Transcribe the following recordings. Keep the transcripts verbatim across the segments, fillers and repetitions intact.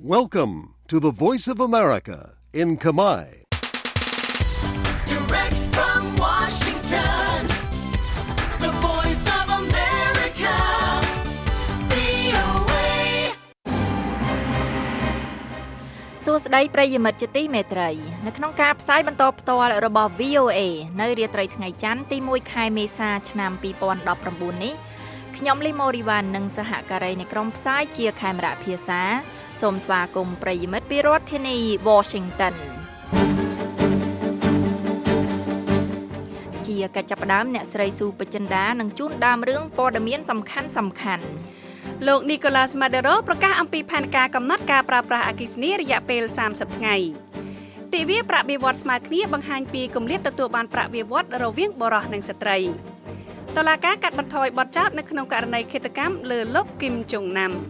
Welcome to the Voice of America in Khmer. Direct from Washington, the Voice of America, វី អូ เอ សួស្តីប្រិយមិត្តជាទីមេត្រីនៅក្នុងការផ្សាយបន្តផ្ទាល់របស់ វី អូ เอ នៅរាត្រីថ្ងៃច័ន្ទទីមួយខែមេសាឆ្នាំពីរពាន់ដប់ប្រាំបួននេះខ្ញុំលីម៉ូរីវ៉ាន់និងសហការីនៃក្រុមផ្សាយជាខេមរៈភាសាសូមស្វាគមន៍ប្រិយមិត្តពីរដ្ឋធានី Washington ជាកិច្ចចាប់ផ្ដើមអ្នកស្រីស៊ូបចិន្តានឹងជូនដើមរឿងព័ត៌មានសំខាន់សំខាន់លោក Nicolas Maduro ប្រកាសអំពីផែនការកំណត់ការប្រើប្រាស់អគ្គិសនីរយៈពេលសាមសិបថ្ងៃទិវាប្រាក់បៀវត្សស្មើគ្នាបង្ហាញពីគម្លាតទទួលបានប្រាក់បៀវត្សរវាងបុរសនិងស្ត្រីតុលាការកាត់បន្ថយបទចោទនៅក្នុងករណីឃាតកម្មលើលោកគីមចុងណាំ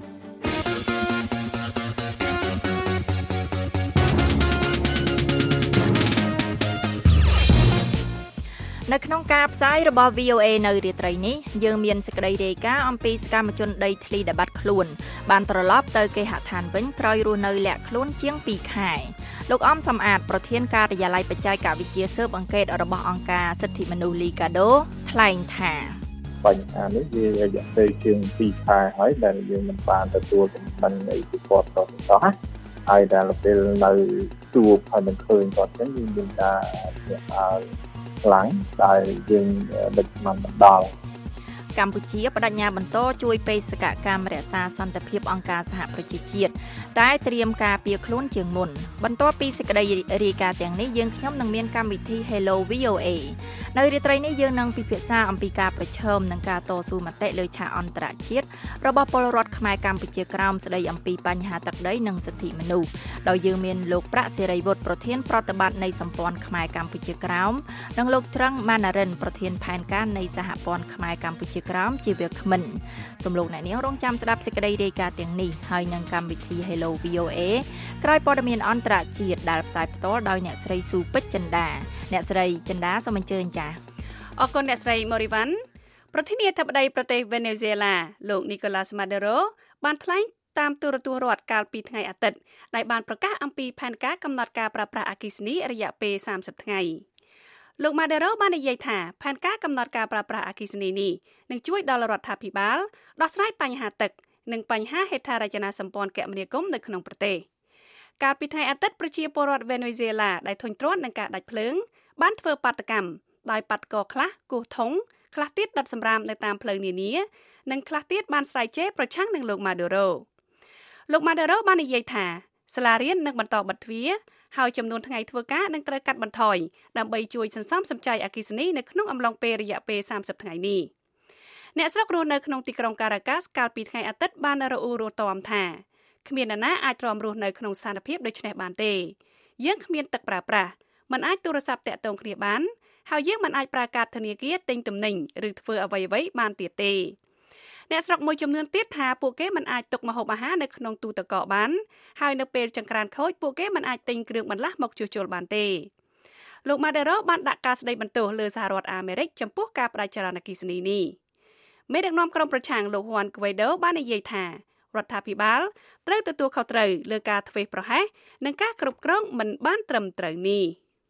នៅក្នុងការផ្សាយរបស់ វី អូ เอ នៅរាត្រីនេះយើងមានសេចក្តីរាយការណ៍អំពីសកម្មជនដីធ្លីដែលបាត់ខ្លួនបានត្រឡប់ទៅគេហដ្ឋានវិញក្រោយរស់នៅលាក់ខ្លួនជាងពីរខែលោកអំសំអាតប្រធានការិយាល័យបច្ចេកវិទ្យាស៊ើបអង្កេតរបស់អង្គការសិទ្ធិមនុស្សលីកាដូថ្លែងថាបញ្ហានេះវារយៈពេលជាងពីរខែហើយដែលយើងមិនបានទទួលចំណេញអីពីគាត់តោះតោះហើយដែលពេលនៅជួបហើយមិនឃើញគាត់ចឹងយើងមានការញាក់ឲ្យខ្លាំងដែលយើងដឹកនាំមិនដល់កម្ពុជាបដិញ្ញាបន្តជួយបេសកកម្មរក្សាសន្តិភាពអង្គការសហប្រជាជាតិតែត្រៀមការពារខ្លួនជាងមុនបន្ទាប់ពីសេចក្តីរាយការណ៍ទាំងនេះយើងខ្ញុំនឹងមានកម្មវិធី Hello វី អូ เอ នៅរាត្រីនេះយើងនឹងពិភាក្សាអំពីការប្រឈមនឹងការតស៊ូមតិលើឆាកអន្តរជាតិរបស់ពលរដ្ឋខ្មែរកម្ពុជាក្រោមស្តីអំពីបញ្ហាទឹកដីនិងសិទ្ធិមនុស្សដោយយើងមានលោកប្រាក់សេរីវុឌ្ឍប្រធានប្រតិបត្តិនៃសម្ព័ន្ធខ្មែរកម្ពុជាក្រោមនិងលោកត្រឹងម៉ាណារិនប្រធានផែនការនៃសហព័ន្ធខ្មែរកម្ពុជាក្រោមជាវាគ្មិនសូមលោកអ្នកនាងរងចាំស្ដាប់សេចក្តីរាយការណ៍ទាំងនេះហើយនឹងកម្មវិធី Hello វី អូ เอ ក្រោយព័ត៌មានអន្តរជាតិដែលផ្សាយផ្ទាល់ដោយអ្នកស្រីស៊ូពេជ្រចិន្តាអ្នកស្រីចិន្តាសូមអញ្ជើញចា៎អរគុណអ្នកស្រីម៉ូរីវ៉ាន់ប្រធានាធិបតីប្រទេសវេណេស៊ុយអេឡាលោក Nicolas Maduro បានថ្លែងតាមទូរទស្សន៍រដ្ឋកាលពីថ្ងៃអាទិត្យដែលបានប្រកាសអំពីផែនការកំណត់ការប្រើប្រាស់អគ្គិសនីរយៈពេលសាមសិបថ្ងៃលោក Maduro បាននិយាយថាផែនការកំណត់ការប្រើប្រាស់អគ្គិសនីនេះនឹងជួយដល់រដ្ឋាភិបាលដោះស្រាយបញ្ហាទឹកនិងបញ្ហាហេដ្ឋារចនាសម្ព័ន្ធគមនាគមន៍នៅក្នុងប្រទេសកាលពីថ្ងៃអាទិត្យប្រជាពលរដ្ឋវេណេស៊ុយអេឡាដែលធុញទ្រាន់នឹងការដាច់ភ្លើងបានធ្វើបាតកម្មដោយបាតុករខ្លះគោះធុងខ្លះទៀតដុតសម្រាមនៅតាមផ្លូវនានានិងខ្លះទៀតបានស្រែកជេរប្រឆាំងនឹងលោក Maduro លោក Maduro បាននិយាយថាសាលារៀននឹងបន្តបិទទ្វារហើយចំនួនថ្ងៃធ្វើការនឹងត្រូវកាត់បន្ថយដើម្បីជួយសន្សំសំចៃអគ្គិសនីនៅក្នុងអំឡុងពេលរយៈពេលសាមសិបថ្ងៃនេះអ្នកស្រុករស់នៅក្នុងទីក្រុងការ៉ាកាសកាលពីថ្ងៃអាទិត្យបានរអ៊ូរទាំថាគ្មាននរណាអាចទ្រាំរស់នៅក្នុងស្ថានភាពដូចនេះបានទេយើងគ្មានទឹកប្រើប្រាស់មិនអាចទូរស័ព្ទតាក់ទងគ្នាបានហើយយើងមិនអាចប្រើកាតធនាគារទិញទំនិញឬធ្វើអ្វីៗបានទៀតទេអ្នកស្រុកមួយចំនួនទៀតថាពួកគេមិនអាចទុកម្ហូបអាហារនៅក្នុងទូទឹកកកបានហើយនៅពេលចង្ក្រានខូចពួកគេមិនអាចទិញគ្រឿងបន្លាស់មកជួសជុលបានទេលោក Maduro បានដាក់ការស្ដីបន្ទោសលើសហរដ្ឋអាមេរិកចំពោះការបដិចរណអគ្គិសនីនេះមេដឹកនាំក្រុមប្រឆាំងលោក Juan Guaido បាននិយាយថារដ្ឋាភិបាលត្រូវទទួលខុសត្រូវលើការធ្វេសប្រហែសនិងការគ្រប់គ្រងមិនបានត្រឹមត្រូវនេះ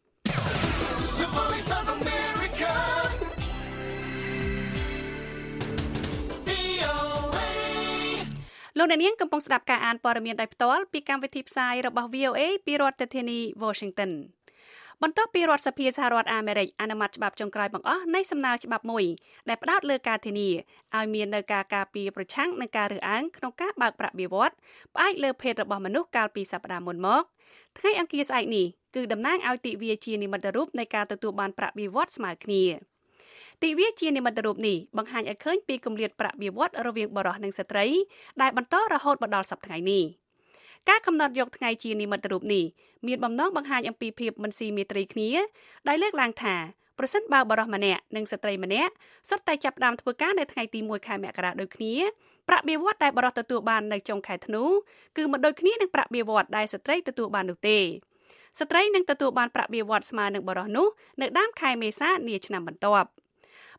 លោកអ្នកនាងកំពុងស្ដាប់ការអានព័ត៌មានដោយផ្ទាល់ពីកម្មវិធីផ្សាយរបស់ វី អូ เอ ពីរដ្ឋធានី Washington បន្ទាប់ពីរដ្ឋសភាសហរដ្ឋអាមេរិកអនុម័តច្បាប់ចុងក្រោយបង្អស់នៃសំណើច្បាប់មួយដែលផ្ដោតលើការធានាឲ្យមាននៅការការពារប្រឆាំងនឹងការរើសអើងក្នុងការបើកប្រាក់បៀវត្សផ្អែកលើភេទរបស់មនុស្សកាលពីសប្តាហ៍មុនមកថ្ងៃអង្គារស្អែកនេះគឺតំណាងឲ្យទិវាជានិមិត្តរូបនៃការទទួលបានប្រាក់បៀវត្សស្មើគ្នាទិវាជានិមិត្តរូបនេះបង្ហាញឲ្យឃើញពីគម្លាតប្រាក់បៀវត្សរវាងបុរសនិងស្ត្រីដែលបន្តរហូតមកដល់សប្តាហ៍ថ្ងៃនេះការកំណត់យកថ្ងៃជានិមិត្តរូបនេះមានបំណងបង្ហាញអំពីភាពមិនស៊ីមេត្រីគ្នាដោយលើកឡើងថាប្រសិនបើបុរសម្នាក់និងស្ត្រីម្នាក់សុទ្ធតែចាប់ផ្ដើមធ្វើការនៅថ្ងៃទីមួយខែមករាដូចគ្នាប្រាក់បៀវត្សដែលបុរសទទួលបាននៅចុងខែធ្នូគឺមិនដូចគ្នានឹងប្រាក់បៀវត្សដែលស្ត្រីទទួលបាននោះទេស្ត្រីនឹងទទួលបានប្រាក់បៀវត្សស្មើនឹងបុរសនោះនៅដើមខែមេសានាឆ្នាំបន្ទាប់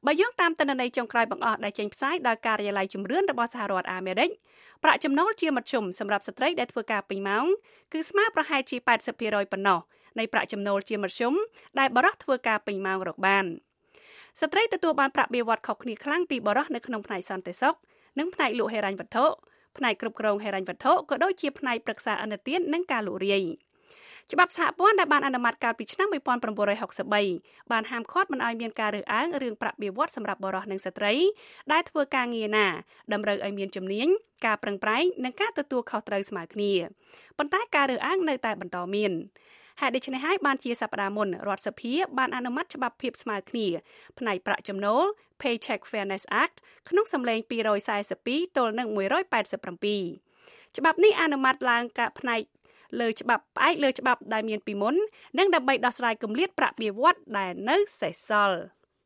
បើយោងតាមទិន្នន័យចុងក្រោយបង្អស់ដែលចេញផ្សាយដោយការិយាល័យជំរឿនរបស់សហរដ្ឋអាមេរិកប្រាក់ចំណូលជាមធ្យមសម្រាប់ស្ត្រីដែលធ្វើការពេញម៉ោងគឺស្មើប្រហែលជា แปดสิบเปอร์เซ็นต์ ប៉ុណ្ណោះនៃប្រាក់ចំណូលជាមធ្យមដែលបុរសធ្វើការពេញម៉ោងរកបានស្ត្រីទទួលបានប្រាក់បៀវត្សខុសគ្នាខ្លាំងពីបុរសនៅក្នុងផ្នែកសន្តិសុខនិងផ្នែកលក់ហិរញ្ញវត្ថុផ្នែកគ្រប់គ្រងហិរញ្ញវត្ថុក៏ដូចជាផ្នែកប្រឹក្សាឥណទាននិងការលក់រាយច្បាប់សហព័ន្ធដែលបានអនុម័តកាលពីឆ្នាំnineteen sixty-threeបានហាមឃាត់មិនឲ្យមានការរើសអើងរឿងប្រាក់បៀវត្សសម្រាប់បុរសនិងស្ត្រីដែលធ្វើការងារណាតម្រូវឲ្យមានជំនាញការប្រឹងប្រែងនិងការទទួលខុសត្រូវស្មើគ្នាប៉ុន្តែការរើសអើងនៅតែបន្តមានហេតុដូច្នេះហើយបានជាសប្តាហ៍មុនរដ្ឋសភាបានអនុម័តច្បាប់ភាពស្មើគ្នាផ្នែកប្រាក់ចំណូល Paycheck Fairness Act ក្នុងសម្លេងtwo forty-twoទល់នឹងone eighty-sevenច្បាប់នេះអនុម័តឡើងកាផ្នែកលើច្បាប់ផ្អែកលើច្បាប់ដែលមានពីមុននិងដើម្បីដោះស្រាយគម្លាតប្រាក់បៀវត្សដែលនៅសេសសល់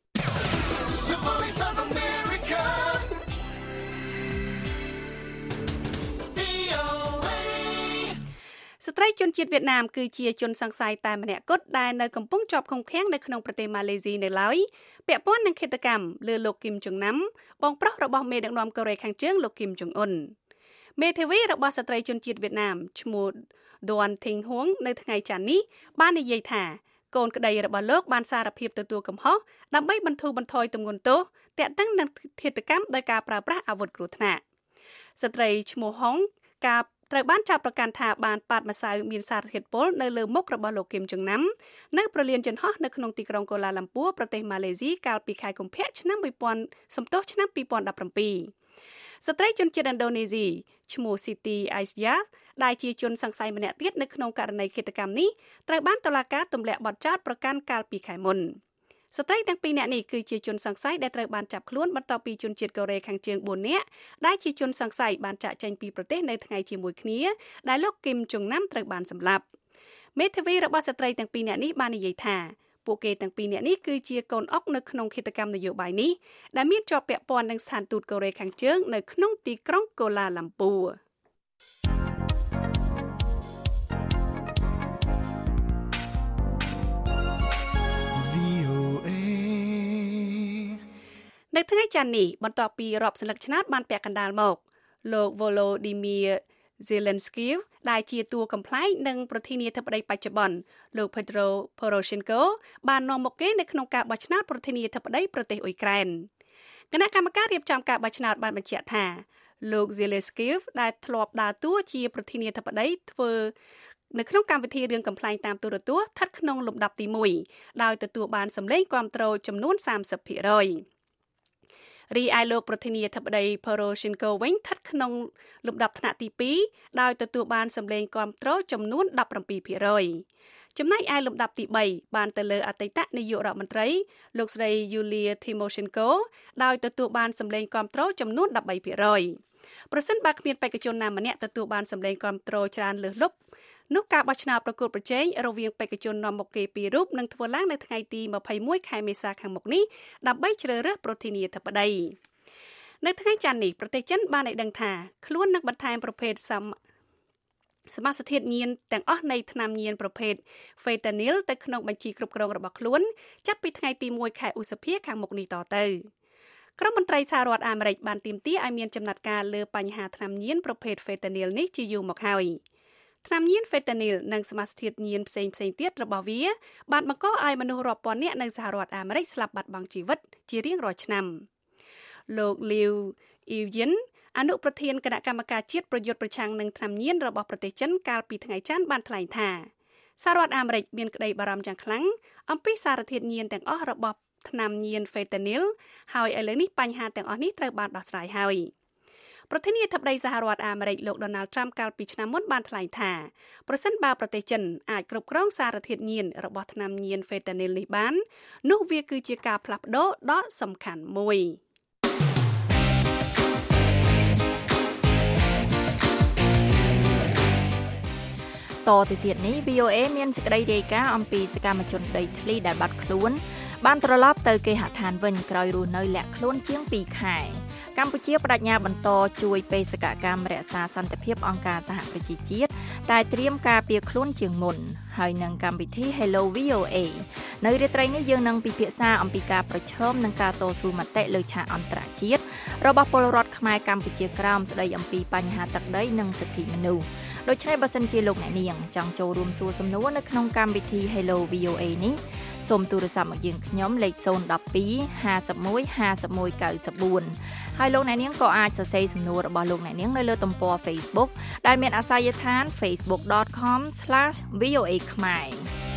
ស្ត្រីជនជាតិវៀតណាមគឺជាជនសង្ស័យតែម្នាក់គត់ដែលនៅកំពុងជាប់ឃុំឃាំងនៅក្នុងប្រទេសម៉ាឡេស៊ីនៅឡើយពាក់ព័ន្ធនឹងឃាតកម្មលើលោកគីមចុងណាំបងប្រុសរបស់មេដឹកនាំកូរ៉េខាងជើងលោកគីមចុងអ៊ុនមេធាវីរបស់ស្ត្រីជនជាតិវៀតណាមឈ្មោះដួនធីងហួងនៅថ្ងៃច័ន្ទនេះបាននិយាយថាកូនក្តីរបស់លោកបានសារភាពទទួលកំហុសដើម្បីបន្ធូរបន្ថយទម្ងន់ទោសទាក់ទងនឹងឃាតកម្មដោយការប្រើប្រាស់អាវុធគ្រោះថ្នាក់ស្ត្រីឈ្មោះហុងការត្រូវបានចាប់ប្រកាន់ថាបានប៉ាតម្សៅមានសារធាតុពុលនៅលើមុខរបស់លោកគីមចុងណាំនៅប្រលានយន្តហោះនៅក្នុងទីក្រុងកូឡាឡាំពួរប្រទេសម៉ាឡេស៊ីកាលពីខែកុម្ភៈឆ្នាំ1000សំទោសឆ្នាំtwenty seventeenស្ត្រីជនជាតិឥណ្ឌូនេស៊ីឈ្មោះ Siti Aisyah ដែលជាជនសង្ស័យម្នាក់ទៀតនៅក្នុងករណីឃាតកម្មនេះត្រូវបានតុលាការទម្លាក់បទចោទប្រកាន់កាលពីខែមុនស្ត្រីទាំងពីរនាក់នេះគឺជាជនសង្ស័យដែលត្រូវបានចាប់ខ្លួនបន្ទាប់ពីជនជាតិកូរ៉េខាងជើងfourនាក់ដែលជាជនសង្ស័យបានចាកចេញពីប្រទេសនៅថ្ងៃជាមួយគ្នាដែលលោកគីមចុងណាំត្រូវបានសម្លាប់មេធាវីរបស់ស្ត្រីទាំងពីរនាក់នេះបាននិយាយថាពួកគេទាំងពីរនាក់នេះគឺជាកូនអុកនៅក្នុងឃាតកម្មនយោបាយនេះដែលមានជាប់ពាក់ព័ន្ធនឹងស្ថានទូតកូរ៉េខាងជើងនៅក្នុងទីក្រុងកូឡាឡាំពួរនៅថ្ងៃច័ន្ទនេះបន្ទាប់ពីរាប់សន្លឹកឆ្នោតបានពាក់កណ្ដាលមកលោក Volodymyr Zelensky ដែលជាតួកំប្លែងនិងប្រធានាធិបតីបច្ចុប្បន្នលោក Petro Poroshenko បាននាំមុខគេនៅក្នុងការបោះឆ្នោតប្រធានាធិបតីប្រទេសអ៊ុយក្រែនគណៈកម្មការរៀបចំការបោះឆ្នោតបានបញ្ជាក់ថាលោក Zelensky ដែលធ្លាប់ដើរតួជាប្រធានាធិបតីធ្វើនៅក្នុងកម្មវិធីរឿងកំប្លែងតាមទូរទស្សន៍ស្ថិតក្នុងលំដាប់ទីoneដោយទទួលបានសម្លេងគាំទ្រចំនួនthirty percentរីឯលោកប្រធានាធិបតី Poroshenko វិញស្ថិតក្នុងលំដាប់ថ្នាក់ទីtwoដោយទទួលបានសម្លេងគាំទ្រចំនួនseventeen percentចំណែកឯលំដាប់ទីthreeបានទៅលើអតីតនាយករដ្ឋមន្ត្រីលោកស្រី Yulia Tymoshenko ដោយទទួលបានសម្លេងគាំទ្រចំនួនthirteen percentប្រសិនបើគ្មានបេក្ខជនណាម្នាក់ទទួលបានសម្លេងគាំទ្រច្រើនលើសលប់នោះការបោះឆ្នោតប្រកួតប្រជែងរវាងបេក្ខជននាំមុខគេពីររូបនឹងធ្វើឡើងនៅថ្ងៃទីtwenty-oneខែមេសាខាងមុខនេះដើម្បីជ្រើសរើសប្រធានាធិបតីនៅថ្ងៃច័ន្ទនេះប្រទេសចិនបានឲ្យដឹងថាខ្លួននឹងបន្ថែមប្រភេទសមាសធាតុញៀនទាំងអស់នៃថ្នាំញៀនប្រភេទ Fentanyl ទៅក្នុងបញ្ជីគ្រប់គ្រងរបស់ខ្លួនចាប់ពីថ្ងៃទីoneខែឧសភាខាងមុខនេះតទៅក្រុមមន្ត្រីសហរដ្ឋអាមេរិកបានទាមទារឲ្យមានចំណាត់ការលើបញ្ហាថ្នាំញៀនប្រភេទ Fentanyl នេះជាយូរមកហើយថ្នាំញៀន Fentanyl និងសមាសធាតុញៀនផ្សេងៗទៀតរបស់វាបានបង្កឲ្យមនុស្សរាប់ពាន់នាក់នៅសហរដ្ឋអាមេរិកស្លាប់បាត់បង់ជីវិតជារៀងរាល់ឆ្នាំលោក Liu Yiyin អនុប្រធានគណៈកម្មការជាតិប្រយុទ្ធប្រឆាំងនឹងថ្នាំញៀនរបស់ប្រទេសចិនកាលពីថ្ងៃច័ន្ទបានថ្លែងថាសហរដ្ឋអាមេរិកមានក្តីបារម្ភយ៉ាងខ្លាំងអំពីសារធាតុញៀនទាំងអស់របស់ថ្នាំញៀន Fentanyl ហើយឥឡូវនេះបញ្ហាទាំងអស់នេះត្រូវបានដោះស្រាយហើយប្រធានាធិបតីសហរដ្ឋអាមេរិកលោក Donald Trump កាលពីឆ្នាំមុនបានថ្លែងថាប្រសិនបើប្រទេសចិនអាចគ្រប់គ្រងសារធាតុញៀនរបស់ថ្នាំញៀន Fentanyl នេះបាននោះវាគឺជាការផ្លាស់ប្ដូរដ៏សំខាន់មួយតទៅទៀតនេះ V O A មានសេចក្តីរាយការណ៍អំពីសកម្មជនដីធ្លីដែលបាត់ខ្លួនបានត្រឡប់ទៅគេហដ្ឋានវិញក្រោយរស់នៅលាក់ខ្លួនជាងtwoខែកម្ពុជាបដិញ្ញាបន្តជួយបេសកកម្មរក្សាសន្តិភាពអង្គការសហប្រជាជាតិតែត្រៀមការពារខ្លួនជាងមុនហើយនឹងកម្មវិធី Hello V O A នៅរាត្រីនេះយើងនឹងពិភាក្សាអំពីការប្រឈមនឹងការតស៊ូមតិលើឆាកអន្តរជាតិរបស់ពលរដ្ឋខ្មែរកម្ពុជាក្រោមស្ដីអំពីបញ្ហាទឹកដីនិងសិទ្ធិមនុស្សដូច្នេះបើសិនជាលោកអ្នកនាងចង់ចូលរួមសួរសំណួរនៅក្នុងកម្មវិធី Hello វី អូ เอ នេះសូមទូរស័ព្ទមកយើងខ្ញុំលេខศูนย์ หนึ่ง สอง ห้า หนึ่ง ห้า หนึ่ง เก้า สี่ហើយលោកអ្នកនាងក៏អាចសរសេរសំណួររបស់លោកអ្នកនាងនៅលើទំព័រ Facebook ដែលមានអាសយដ្ឋាន facebook dot com slash v o a ខ្មែរ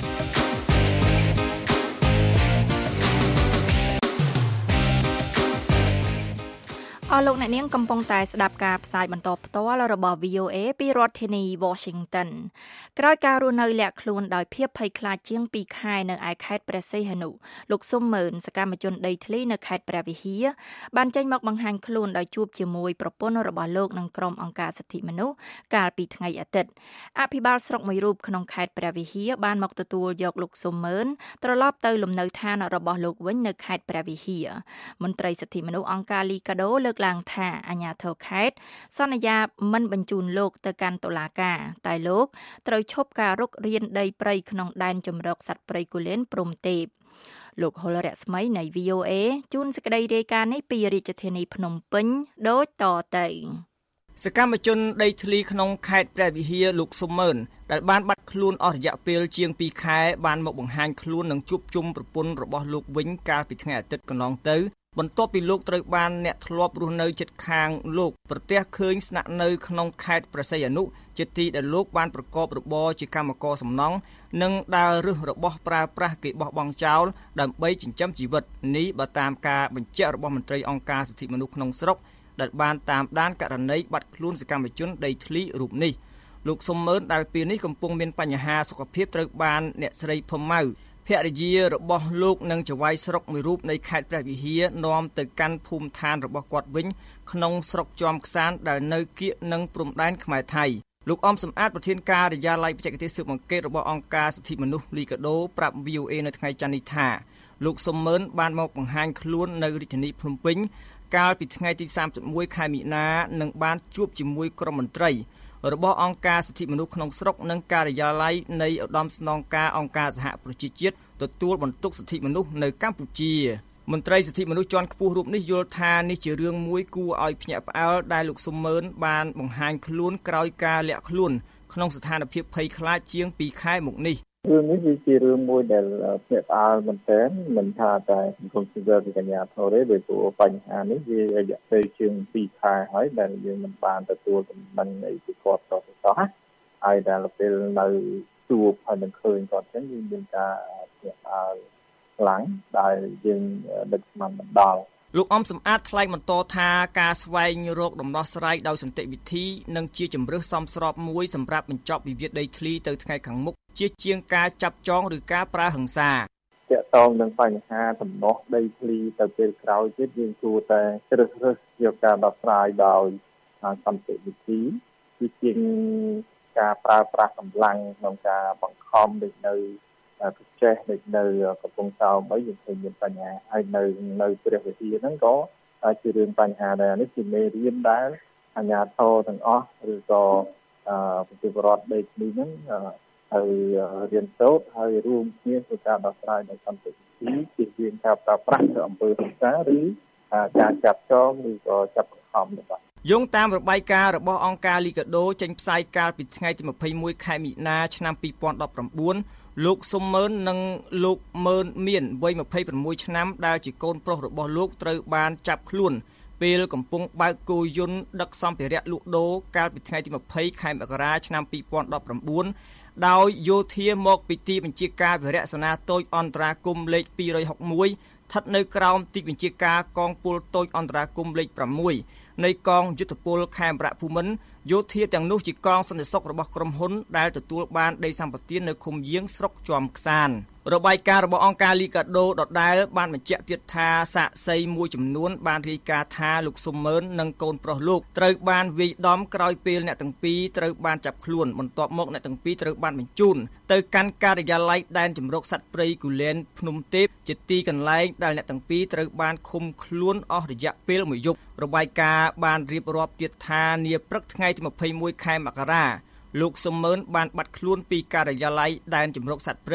អស់លោកអ្នកនាងកំពុងតែស្ដាប់ការផ្សាយបន្តផ្ទាល់របស់ វី អូ เอ ពីរដ្ឋធានី Washington ក្រោយការរស់នៅលាក់ខ្លួនដោយភាពភ័យខ្លាចជាងពីរខែនៅឯខេត្តព្រះសីហនុលោកស៊ុំម៉ឺនសកម្មជនដីធ្លីនៅខេត្តព្រះវិហារបានចេញមកបង្ហាញខ្លួនដោយជួបជាមួយប្រពន្ធរបស់លោកនិងក្រុមអង្គការសិទ្ធិមនុស្សកាលពីថ្ងៃអាទិត្យអភិបាលស្រុកមួយរូបក្នុងខេត្តព្រះវិហារបានមកទទួលយកលោកស៊ុំម៉ឺនត្រឡប់ទៅលំនៅឋានរបស់លោកវិញនៅខេត្តព្រះវិហារមន្ត្រីសិទ្ធិមនុស្សអង្គការលីកាដូលើកឡើងថាអាជ្ញាធរខេត្តសន្យាមិនបញ្ជូនលោកទៅកាន់តុលាការតែលោកត្រូវឈប់ការរុករានដីព្រៃក្នុងដែនជម្រកសត្វព្រៃគូលែនព្រំទេពលោកហុលរស្មីនៃ វី អូ เอ ជូនសេចក្តីរាយការណ៍នេះពីរាជធានីភ្នំពេញដូចតទៅសកម្មជនដីធ្លីក្នុងខេត្តព្រះវិហារលោកស៊ុំម៉ឺនដែលបានបាត់ខ្លួនអស់រយៈពេលជាងពីរខែបានមកបង្ហាញខ្លួននិងជួបជុំប្រពន្ធរបស់លោកវិញកាលពីថ្ងៃអាទិត្យកន្លងទៅបន្ទាប់ពីលោកត្រូវបានអ្នកធ្លាប់រស់នៅជិតខាងលោកប្រទះឃើញស្នាក់នៅក្នុងខេត្តព្រះសីហនុជាទីដែលលោកបានប្រកបរបរជាកម្មករសំណង់និងដើររើសរបស់ប្រើប្រាស់គេបោះបង់ចោលដើម្បីចិញ្ចឹមជីវិតនេះបើតាមការបញ្ជាក់របស់មន្ត្រីអង្គការសិទ្ធិមនុស្សក្នុងស្រុកដែលបានតាមដានករណីបាត់ខ្លួនសកម្មជនដីធ្លីរូបនេះលោកស៊ុំម៉ឺនដែលពេលនេះកំពុងមានបញ្ហាសុខភាពត្រូវបានអ្នកស្រីភម៉ៅភរិយារបស់លោកនិងចៅហ្វាយស្រុកមួយរូបនៃខេត្តព្រះវិហារនាំទៅកាន់ភូមិឋានរបស់គាត់វិញក្នុងស្រុកជាំខ្សានដែលនៅគៀកនឹងព្រំដែនខ្មែរថៃលោកអមសំអាតប្រធានការិយាល័យបច្ចេកទេសស៊ើបអង្កេតរបស់អង្គការសិទ្ធិមនុស្សលីកាដូប្រាប់ វី អូ เอ នៅថ្ងៃច័ន្ទនេះថាលោកស៊ុំម៉ឺនបានមកបង្ហាញខ្លួននៅរាជធានីភ្នំពេញកាលពីថ្ងៃទីសាមសិបមួយខែមីនានិងបានជួបជាមួយក្រុមមន្ត្រីរបស់អង្គការសិទ្ធិមនុស្សក្នុងស្រុកនិងការិយាល័យនៃឧត្តមស្នងការអង្គការសហប្រជាជាតិទទួលបន្ទុកសិទ្ធិមនុស្សនៅកម្ពុជាមន្ត្រីសិទ្ធិមនុស្សជាន់ខ្ពស់រូបនេះយល់ថានេះជារឿងមួយគួរឲ្យភ្ញាក់ផ្អើលដែលលោកស៊ុំម៉ឺនបានបង្ហាញខ្លួនក្រោយការលាក់ខ្លួនក្នុងស្ថានភាពភ័យខ្លាចជាងពីរខែមកនេះរឿងនេះគឺជារឿងមួយដែលភ្ញាក់ផ្អើលមែនទែនមិនថាតែសង្គមស៊ីវិលពីកញ្ញាធរទេដោយព្រោះបញ្ហានេះវារយៈពេលជាងពីរខែហើយដែលយើងមិនបានទទួលដំណឹងនៃពីគាត់តទៅតោះហើយដែលពេលនៅជួបហើយនឹងឃើញគាត់ចឹងយើងមានការភ្ញាក់ផ្អើលខ្លាំងដែលយើងដឹកនាំមិនដល់លោកអមសំអាតថ្លែងបន្តថាការស្វែងរកដំណោះស្រាយដោយសន្តិវិធីនឹងជាជំរើសសមស្របមួយសម្រាប់បញ្ចប់វិវាទដីធ្លីទៅថ្ងៃខាងមុខជាជាងការចាប់ចងឬការប្រើហិង្សាទាក់ទងនឹងបញ្ហាដំណោះដីធ្លីទៅពេលក្រោយទៀតយើងគួរតែជ្រើសរើសយកការដោះស្រាយដោយសន្តិវិធីជាជាងការប្រើប្រាស់កម្លាំងក្នុងការបង្ខំដូចនៅប្រទេសដូចនៅកំពង់សោមអីយើងឃើញមានបញ្ហាហើយនៅនៅព្រះវិហារហ្នឹងក៏ជារឿងបញ្ហាដែរនេះជាមេរៀនដែលអាជ្ញាធរទាំងអស់ឬក៏ប្រជាពលរដ្ឋដីធ្លីហ្នឹងហើយរៀនសូត្រហើយរួមគ្នាធ្វើការដោះស្រាយដោយសន្តិវិធីជាជាងការប្រើប្រាស់ទៅអំពើហិង្សាឬការចាប់ចងឬក៏ចាប់បង្ខំរបស់យោងតាមរបាយការណ៍របស់អង្គការលីកាដូចេញផ្សាយកាលពីថ្ងៃទីម្ភៃមួយខែមីនាឆ្នាំពីរពាន់ដប់ប្រាំបួនលោកស៊ុំម៉ឺននិងលោកម៉ឺនមានវ័យម្ភៃប្រាំមួយឆ្នាំដែលជាកូនប្រុសរបស់លោកត្រូវបានចាប់ខ្លួនពេលកំពុងបើកគោយន្តដឹកសម្ភារៈលក់ដូរកាលពីថ្ងៃទីម្ភៃខែមករាឆ្នាំពីរពាន់ដប់ប្រាំបួនដោយយោធាមកពីទីបញ្ជាការវិរៈសេនាតូចអន្តរាគមន៍លេខពីររយហុកមួយស្ថិតនៅក្រោមទីបញ្ជាការកងពលតូចអន្តរាគមន៍លេខប្រាំមួយនៃកងយុទ្ធពលខេមរៈភូមិន្ទយោធាទាំងនោះជាកងសន្តិសុខរបស់ក្រុមហ៊ុនដែលទទួលបានដីសម្បត្តិនៅឃុំយាងស្រុកជាំខ្សានរបាយការណ៍របស់អង្គការលីកាដូដដែលបានបញ្ជាក់ទៀតថាសាក្សីមួយចំនួនបានរាយការណ៍ថាលោកស៊ុំម៉ឺននិងកូនប្រុសលោកត្រូវបានវាយដំក្រោយពេលអ្នកទាំងពីរត្រូវបានចាប់ខ្លួនបន្ទាប់មកអ្នកទាំងពីរត្រូវបានបញ្ជូនទៅកាន់ការិយាល័យដែនជម្រកសត្វព្រៃគូលែនភ្នំទេពជាទីកន្លែងដែលអ្នកទាំងពីរត្រូវបានឃុំខ្លួនអស់រយៈពេលមួយយប់របាយការណ៍បានរៀបរាប់ទៀតថានាព្រឹកថ្ងៃទីម្ភៃមួយខែមករាលោកស៊ុំម៉ឺនបានបាត់ខ្លួនពីការិយាល័យដែនជម្រកសត្វព្រៃ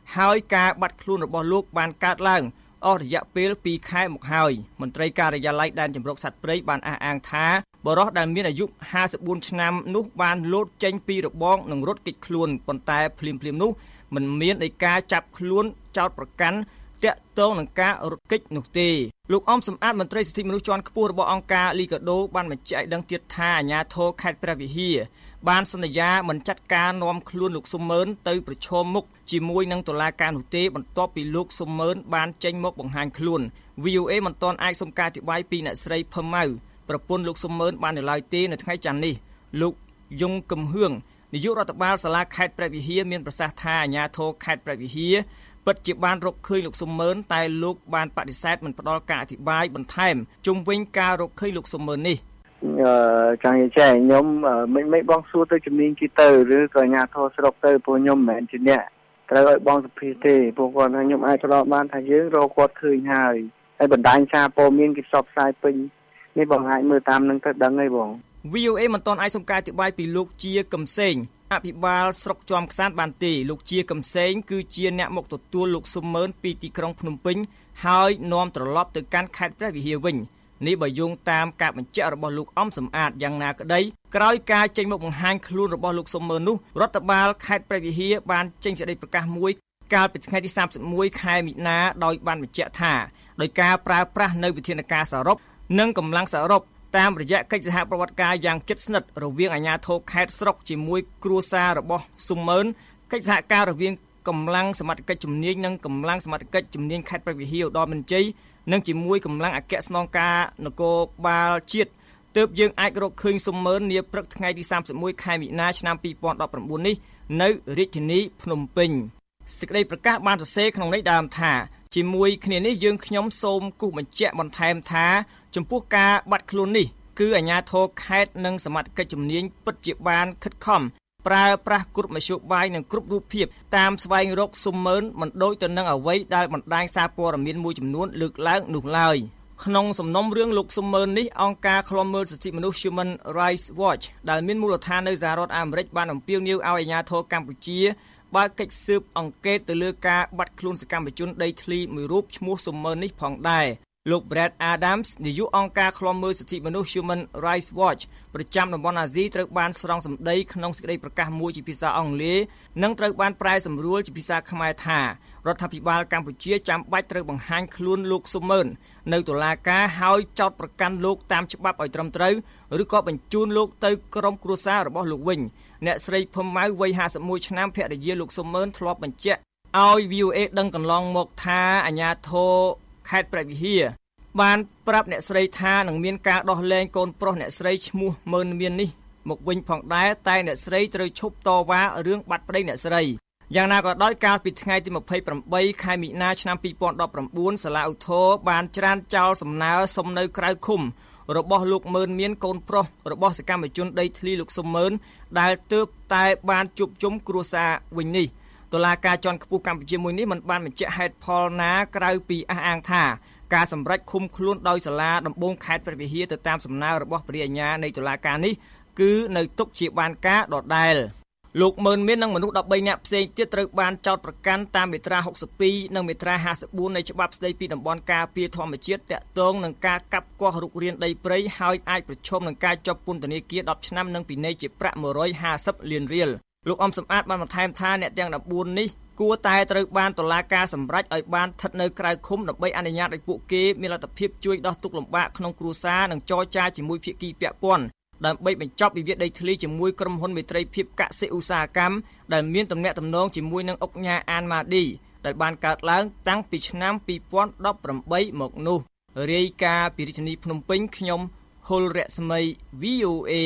ហើយការបាត់ខ្លួនរបស់លោកបានកើតឡើងអស់រយៈពេលពីរខែមកហើយមន្ត្រីការិយាល័យដែនជម្រកសត្វព្រៃបានអះអាងថាបរិសុទ្ធដែលមានអាយុห้าสิบสี่ឆ្នាំនោះបានលោតចេញពីរបងនិងរត់គេចខ្លួនប៉ុន្តែភ្លាមៗនោះមិនមានដីកាចាប់ខ្លួនចោទប្រកាន់តាក់ទងនឹងការរត់គេចនោះទេលោកអមសំអាតមន្ត្រីសិទ្ធិមនុស្សជាន់ខ្ពស់របស់អង្គការលីកាដូបានបញ្ជាក់ឲ្យដឹងទៀតថាអាជ្ញាធរខេត្តព្រះវិហារបានសន្យាមិនចាត់ការនាំខ្លួនលោកស៊ុំម៉ឺនទៅប្រឈមមុខជាមួយនឹងតុលាការនោះទេបន្ទាប់ពីលោកស៊ុំម៉ឺនបានចេញមកបង្ហាញខ្លួន វី អូ អេ មិនទាន់អាចសុំការអធិប្បាយពីអ្នកស្រីផឹមម៉ៅប្រពន្ធលោកស៊ុំម៉ឺនបាននៅឡើយទេនៅថ្ងៃច័ន្ទនេះលោកយងកំហឿងនាយករដ្ឋបាលសាលាខេត្តព្រះវិហារមានប្រសាសន៍ថាអាជ្ញាធរខេត្តព្រះវិហារពិតជាបានរកឃើញលោកស៊ុំម៉ឺនតែលោកបានបដិសេធមិនផ្ដល់ការអធិប្បាយបន្ថែមជុំវិញការរកឃើញលោកស៊ុំម៉ឺននេះអឺចង់និយាយចេះខ្ញុំមិនមិនបងសួរទៅជំនាញគេទៅឬក៏អាជ្ញាធរស្រុកទៅព្រោះខ្ញុំមិនមែនជាអ្នកត្រូវឲ្យបងសុភីទេព្រោះគាត់ថាខ្ញុំអាចផ្ដល់បានថាយើងរកគាត់ឃើញហើយហើយបណ្ដាញសារព័ត៌មានគេផ្សព្វផ្សាយពេញនេះបងអាចមើលតាមនឹងទៅដឹងហើយបងវី អូ អេ មិនទាន់អាចសុំការអធិប្បាយពីលោកជាកំសែងអភិបាលស្រុកជាំខ្សាន្តបានទេលោកជាកំសែងគឺជាអ្នកមកទទួលលោកស៊ុំម៉ឺនពីទីក្រុងភ្នំពេញហើយនាំត្រឡប់ទៅកាន់ខេត្តព្រះវិហារវិញនេះបើយោងតាមការបញ្ជាក់របស់លោកអំសំអាតយ៉ាងណាក្តីក្រោយការចេញមកបង្ហាញខ្លួនរបស់លោកស៊ុំម៉ឺននោះរដ្ឋបាលខេត្តព្រះវិហារបានចេញសេចក្តីប្រកាសមួយកាលពីថ្ងៃទីសាមសិបមួយខែមិនិនាដោយបានបញ្ជាក់ថាដោយការប្រើប្រាស់នៅវិធានការសរុបនិងកម្លាំងសរុបតាមរយៈកិច្ចសហប្រតិបត្តិការយ៉ាងជិតស្និទ្ធរវាងអាជ្ញាធរខេត្តស្រុកជាមួយគ្រួសាររបស់ស៊ុំម៉ឺនកិច្ចសហការរវាងកម្លាំងសមត្ថកិច្ចជំនាញនិងកម្លាំងសមត្ថកិច្ចជំនាញខេត្តព្រះវិហារឧត្តរមានជ័យនិងជាមួយកម្លាំងអគ្គស្នងការនគរបាលជាតិទើបយើងអាចរកឃើញស៊ុំម៉ឺននាព្រឹកថ្ងៃទីសាមសិបមួយខែមិនិនាឆ្នាំពីរពាន់ដប់ប្រាំបួននេះនៅរាជធានីភ្នំពេញសេចក្តីប្រកាសបានសរសេរក្នុងន័យដើមថាជាមួយគ្នានេះយើងខ្ញុំសូមគូសបញ្ជាក់បន្ថែមថាចំពោះការបាត់ខ្លួននេះគឺអាជ្ញាធរខេត្តនិងសមត្ថកិច្ចជំនាញពិតជាបានខិតខំប្រើប្រាស់គ្រប់មធ្យោបាយនិងគ្រប់រូបភាពតាមស្វែងរកស៊ុំម៉ឺនមិនដូចទៅនឹងអ្វីដែលបណ្ដាញសារព័ត៌មានមួយចំនួនលើកឡើងនោះឡើយក្នុងសំណុំរឿងលោកស៊ុំម៉ឺននេះអង្គការឃ្លាំមើលសិទ្ធិមនុស្ស Human Rights Watch ដែលមានមូលដ្ឋាននៅសហរដ្ឋអាមេរិកបានអំពាវនាវឲ្យអាជ្ញាធរកម្ពុជាបើកកិច្ចស៊ើបអង្កេតទៅលើការបាត់ខ្លួនសកម្មជនដីធ្លីមួយរូបឈ្មោះស៊ុំម៉ឺននេះផងដែរលោក Brad Adams នាយកអង្គការឃ្លាំមើលសិទ្ធិមនុស្ស Human Rights Watch ប្រចាំតំបន់អាស៊ីត្រូវបានស្រង់សម្ដីក្នុងសេចក្តីប្រកាសមួយជាភាសាអង់គ្លេសនិងត្រូវបានប្រែសម្រួលជាភាសាខ្មែរថារដ្ឋាភិបាលកម្ពុជាចាំបាច់ត្រូវបង្ហាញខ្លួនលោកស៊ុំម៉ឺននៅតុលាការហើយចោទប្រកាន់លោកតាមច្បាប់ឲ្យត្រឹមត្រូវឬក៏បញ្ជូនលោកទៅក្រុមគ្រួសាររបស់លោកវិញអ្នកស្រីផឹមម៉ៅវ័យห้าสิบเอ็ดឆ្នាំភរិយាលោកស៊ុំម៉ឺនធ្លាប់បញ្ជាក់ឲ្យ វី អូ អេ ដឹងកន្លងមកថាអាជ្ញាធរខេត្តព្រះវិហារបានប្រាប់អ្នកស្រីថានឹងមានការដោះលែងកូនប្រុសអ្នកស្រីឈ្មោះម៉ឺនមាននេះមកវិញផងដែរតែអ្នកស្រីត្រូវឈប់តវ៉ារឿងបាត់ប្តីអ្នកស្រីយ៉ាងណាក៏ដោយកាលពីថ្ងៃទីម្ភៃប្រាំបីខែមិនិនាឆ្នាំពីរពាន់ដប់ប្រាំបួនសាលាឧទ្ធរបានច្រានចោលសំណើសុំនៅក្រៅឃុំរបស់លោកម៉ឺនមានកូនប្រុសរបស់សកម្មជនដីធ្លីលោកស៊ុំម៉ឺនដែលទើបតែបានជួបជុំគ្រួសារវិញនេះតុលាការជាន់ខ្ពស់កម្ពុជាមួយនេះមិនបានបញ្ជាក់ហេតុផលណាក្រៅពីអះអាងថាការសម្រេចឃុំខ្លួនដោយសាលាដំបងខេត្តព្រះវិហារទៅតាមសំណើរបស់ព្រះអាជ្ញានៃតុលាការនេះគឺនៅទុកជាបានការដដែលលោកម៉ឺនមាននិងមនុស្សដប់បីនាក់ផ្សេងទៀតត្រូវបានចោទប្រកាន់តាមមាត្រាហុកសិបពីរនិងមាត្រាห้าสิบสี่នៃច្បាប់ស្តីពីតំបន់ការពារធម្មជាតិតាក់ទងនឹងការកាប់គាស់រុករានដីព្រៃហើយអាចប្រឈមនឹងការជាប់ពន្ធនាគារដប់ឆ្នាំនិងពិន័យជាប្រាក់មួយរយห้าสิบលានរៀលលោកអំសំអាតបានបន្ថែមថាអ្នកទាំងដប់បួននេះគួរតែត្រូវបានតុលាការសម្រេចឲ្យបានស្ថិតនៅក្រៅឃុំដើម្បីអនុញ្ញាតឲ្យពួកគេមានលទ្ធភាពជួយដោះទុក្ខលំបាកក្នុងគ្រួសារនិងចរចាជាមួយភាគីពាក់ព័ន្ធដើម្បីបញ្ចប់វិវាទដីធ្លីជាមួយក្រុមហ៊ុនមេត្រីភាពកសិឧស្សាហកម្មដែលមានទំនាក់ទំនងជាមួយនឹងអុកញ៉ាអានម៉ាឌីដែលបានកើតឡើងតាំងពីឆ្នាំពីរពាន់ដប់ប្រាំបីមកនោះរាយការណ៍ពីរាជធានីភ្នំពេញខ្ញុំហុលរស្មី វី អូ អេ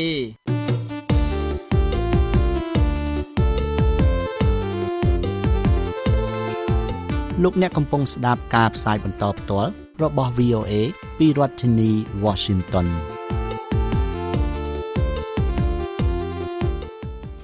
លោកអ្នកកំពុងស្ដាប់ការផ្សាយបន្តផ្ទាល់របស់ វី អូ អេ ពីរដ្ឋធានី Washington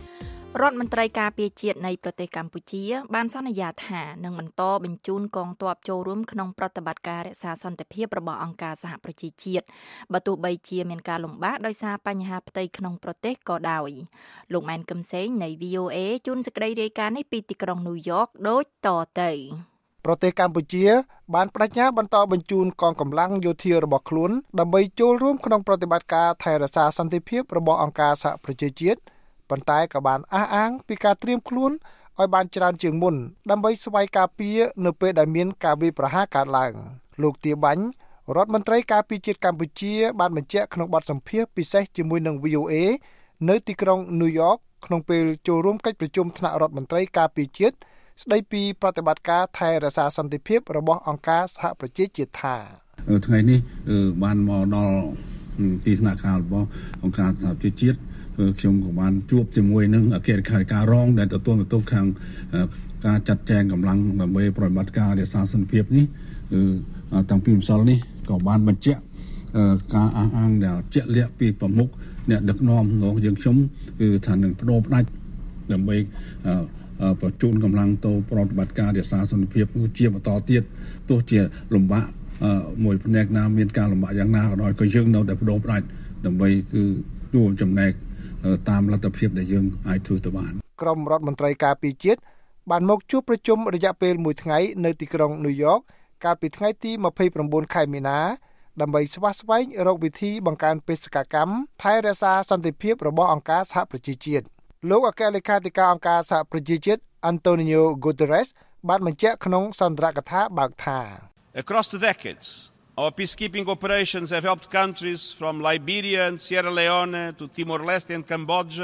រដ្ឋមន្ត្រីការពារជាតិនៃប្រទេសកម្ពុជាបានសន្យាថានឹងបន្តបញ្ជូនកងទ័ពចូលរួមក្នុងប្រតិបត្តិការរក្សាសន្តិភាពរបស់អង្គការសហប្រជាជាតិបើទោះបីជាមានការលំបាកដោយសារបញ្ហាផ្ទៃក្នុងប្រទេសក៏ដោយលោកម៉ែនកឹមសេងនៃ វី អូ เอ ជួនសេចក្តីរាយការណ៍នេះពីទីក្រុងញូវយ៉កដូចតទៅប្រទេសកម្ពុជាបានបដិញ្ញាបន្តបញ្ជូនកងកម្លាំងយោធារបស់ខ្លួនដើម្បីចូលរួមក្នុងប្រតិបត្តិការថែរក្សាសន្តិភាពរបស់អង្គការសហប្រជាជាតិប៉ុន្តែក៏បានអះអាងពីការត្រៀមខ្លួនឲ្យបានច្រើនជាងមុនដើម្បីស្វ័យការពារនៅពេលដែលមានការវាយប្រហារកើតឡើងលោកទាបាញ់រដ្ឋមន្ត្រីការពារជាតិកម្ពុជាបានបញ្ជាក់ក្នុងបទសម្ភាសន៍ពិសេសជាមួយនឹង វី អូ เอ នៅទីក្រុងញូវយ៉កក្នុងពេលចូលរួមកិច្ចប្រជុំថ្នាក់រដ្ឋមន្ត្រីការពារជាតិស្ដីពីប្រតិបត្តិការថែរក្សាសន្តិភាពរបស់អង្គការសហប្រជាជាតិថាថ្ងៃនេះបានមកដល់ទីស្នាក់ការរបស់អង្គការសហប្រជាជាតិខ្ញុំក៏បានជួបជាមួយនឹងអគ្គលេខាធិការរងដែលទទួលបន្ទុកខាងការចាត់ចែងកម្លាំងដើម្បីប្រតិបត្តិការរក្សាសន្តិភាពនេះតាំងពីម្សិលនេះក៏បានបញ្ជាក់ការអះអាងដែលជាក់លាក់ពីប្រមុខអ្នកដឹកនាំរបស់យើងខ្ញុំគឺថានឹងបដូរផ្ដាច់ដើម្បីបញ្ជូនកម្លាំងទៅប្រតិបត្តិការរក្សាសន្តិភាពជាបន្តទៀតទោះជាលំបាកមួយផ្នែកណាមានការលំបាកយ៉ាងណាក៏ដោយក៏យើងនៅតែបដូរផ្ដាច់ដើម្បីគឺរួមចំណែកតាមលទ្ធភាពដែលយើងអាចធ្វើទៅបានក្រុមរដ្ឋមន្ត្រីការពារជាតិបានមកជួបប្រជុំរយៈពេលមួយថ្ងៃនៅទីក្រុងញូវយ៉កកាលពីថ្ងៃទីម្ភៃប្រាំបួនខែមីនាដើម្បីស្វាស្វែងរកវិធីបង្កើនបេសកកម្មថែរក្សាសន្តិភាពរបស់អង្គការសហប្រជាជាតិលោកអគ្គលេខាធិការអង្គការសហប្រជាជាតិ Antonio Guterres បានបញ្ជាក់ក្នុងសន្ទរកថាបើកថា Across the decades our peacekeeping operations have helped countries from Liberia and Sierra Leone to Timor-Leste and Cambodia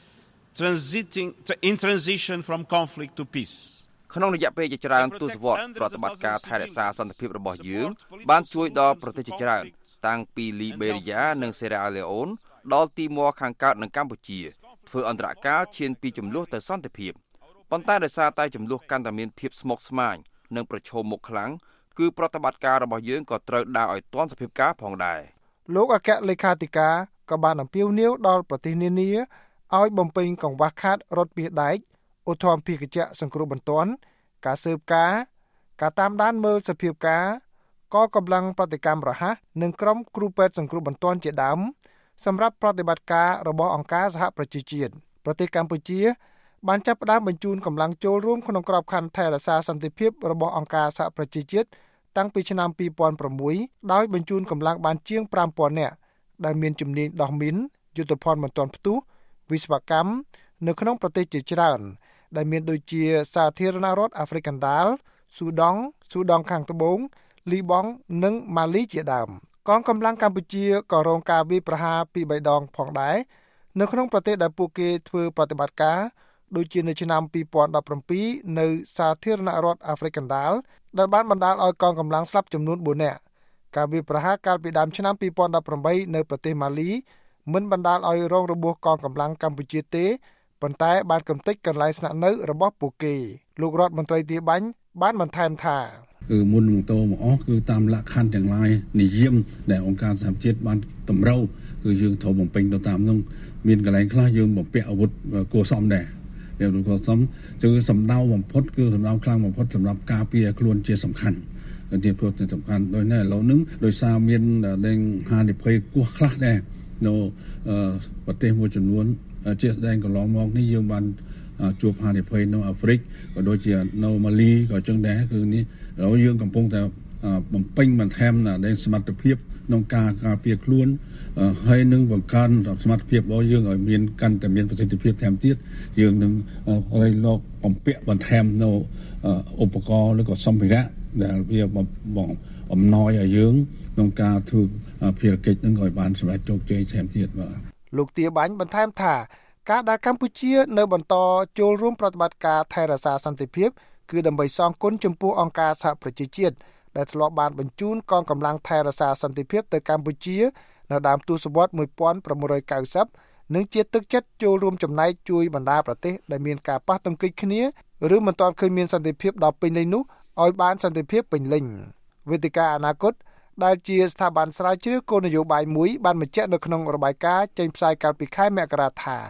transiting in transition from conflict to peace ក្នុងរយៈពេលជាច្រើនទសវត្សរ៍ប្រតិបត្តិការថែរក្សាសន្តិភាពរបស់យើងបានជួយដល់ប្រទេសជាច្រើនតាំងពីលីបេរីយ៉ានិងសេរ៉ាឡេអូនដល់ទីម៉័រខាងកើតនិងកម្ពុជាធ្វើអន្តរកាលឈានពីចំនួនទៅសន្តិភាពប៉ុន្តែដោយសារតែចំនួនកាន់តែមានភាពស្មុគស្មាញនិងប្រឈមមុខខ្លាំងគឺប្រតិបត្តិការរបស់យើងក៏ត្រូវដើរឲ្យទាន់សភាពការផងដែរលោកអគ្គលេខាធិការក៏បានអំពាវនាវដល់ប្រទេសនានាឲ្យបំពេញកង្វះខាតរថពាសដែកឧទ្ធម្ភាគចក្រសង្គ្រោះបន្ទាន់ការស៊ើបការការតាមដានមើលសភាពការកងកម្លាំងប្រតិកម្មរហ័សនិងក្រុមគ្រូពេទ្យសង្គ្រោះបន្ទាន់ជាដើមសម្រាប់ប្រតិបត្តិការរបស់អង្គការសហប្រជាជាតិប្រទេសកម្ពុជាបានចាប់ផ្ដើមបញ្ជូនកម្លាំងចូលរួមក្នុងក្របខ័ណ្ឌថែរក្សាសន្តិភាពរបស់អង្គការសហប្រជាជាតិតាំងពីឆ្នាំពីរពាន់ប្រាំមួយដោយបញ្ជូនកម្លាំងបានជាងប្រាំពាន់នាក់ដែលមានជំនាញដោះមីនយុទ្ធភ័ណ្ឌបន្ទាន់ផ្ទុះវិស្វកម្មនៅក្នុងប្រទេសជាច្រើនដែលមានដូចជាសាធារណរដ្ឋអាហ្វ្រិកកណ្ដាលស៊ូដង់ស៊ូដង់ខាងត្បូងលីបង់និងម៉ាលីជាដើមកងកម្លាំងកម្ពុជាក៏រងការវាយប្រហារពីបៃដងផងដែរនៅក្នុងប្រទេសដែលពួកគេធ្វើប្រតិបត្តិការដូចជានៅឆ្នាំពីរពាន់ដប់ប្រាំពីរនៅសាធារណរដ្ឋអាហ្វ្រិកកណ្ដាលដែលបានបណ្ដាលឲ្យកងកម្លាំងស្លាប់ចំនួនបួននាក់ការវាយប្រហារកាលពីដើមឆ្នាំពីរពាន់ដប់ប្រាំបីនៅប្រទេសម៉ាលីមិនបណ្ដាលឲ្យរងរបួសកងកម្លាំងកម្ពុជាទេប៉ុន្តែបានកំទេចកន្លែងស្នាក់នៅរបស់ពួកគេលោករដ្ឋមន្ត្រីទាបាញ់បានបន្ថែមថាគឺមុននឹងតមកអស់គឺតាមលក្ខខណ្ឌទាំងឡាយនិយមដែលអង្គការសហជាតិបានតម្រូវគឺយើងត្រូវបំពេញទៅតាមនោះមានកន្លែងខ្លះយើងបំពាក់អាវុធគួរសមដែរដែលគួរសមគឺសម្ដៅបំផុតគឺសម្ដៅខ្លាំងបំផុតសម្រាប់ការពារខ្លួនជាសំខាន់ជាខ្លួនសំខាន់ដោយនេះឥឡូវហ្នឹងដោយសារមានដែលហានិភ័យគោះខ្លះដែរនៅប្រទេសមួយចំនួនជាស្ដែងកន្លងមកនេះយើងបានជួបហានិភ័យនៅអាហ្វ្រិកក៏ដូចជានៅម៉ាលីក៏ចឹងដែរគឺនេះឥឡូវយើងកំពុងតែបំពេញបន្ថែមដល់សមត្ថភាពក្នុងការការពារខ្លួនហើយនឹងបង្កើនសមត្ថភាពរបស់យើងឲ្យមានកាន់តែមានប្រសិទ្ធភាពថែមទៀតយើងនឹងរៃលកបំពាក់បន្ថែមនៅឧបករណ៍ឬក៏សម្ភារៈដែលវាបងអំណោយឲ្យយើងក្នុងការធ្វើភារកិច្ចនឹងឲ្យបានសម្រេចជោគជ័យថែមទៀតបាទលោកទាបាញ់បន្ថែមថាការដែលកម្ពុជានៅបន្តចូលរួមប្រតិបត្តិការថែរក្សាសន្តិភាពគឺដើម្បីសងគុណចំពោះអង្គការសហប្រជាជាតិដែលធ្លាប់បានបញ្ជូនកងកម្លាំងថែរក្សាសន្តិភាពទៅកម្ពុជានៅដើមទសវត្សរ៍មួយពាន់ប្រាំមួយរយកៅសិបនិងជាទឹកចិត្តចូលរួមចំណែកជួយបណ្ដាប្រទេសដែលមានការប៉ះទង្គិចគ្នាឬមិនទាន់ឃើញមានសន្តិភាពដល់ពេញលេញនោះឲ្យបានសន្តិភាពពេញលេញវេទិកាអនាគតដែលជាស្ថាប័នស្រាវជ្រាវគោលនយោបាយមួយបានបញ្ជាក់នៅក្នុងរបាយការណ៍ចេញផ្សាយកាលពីខែមករាថា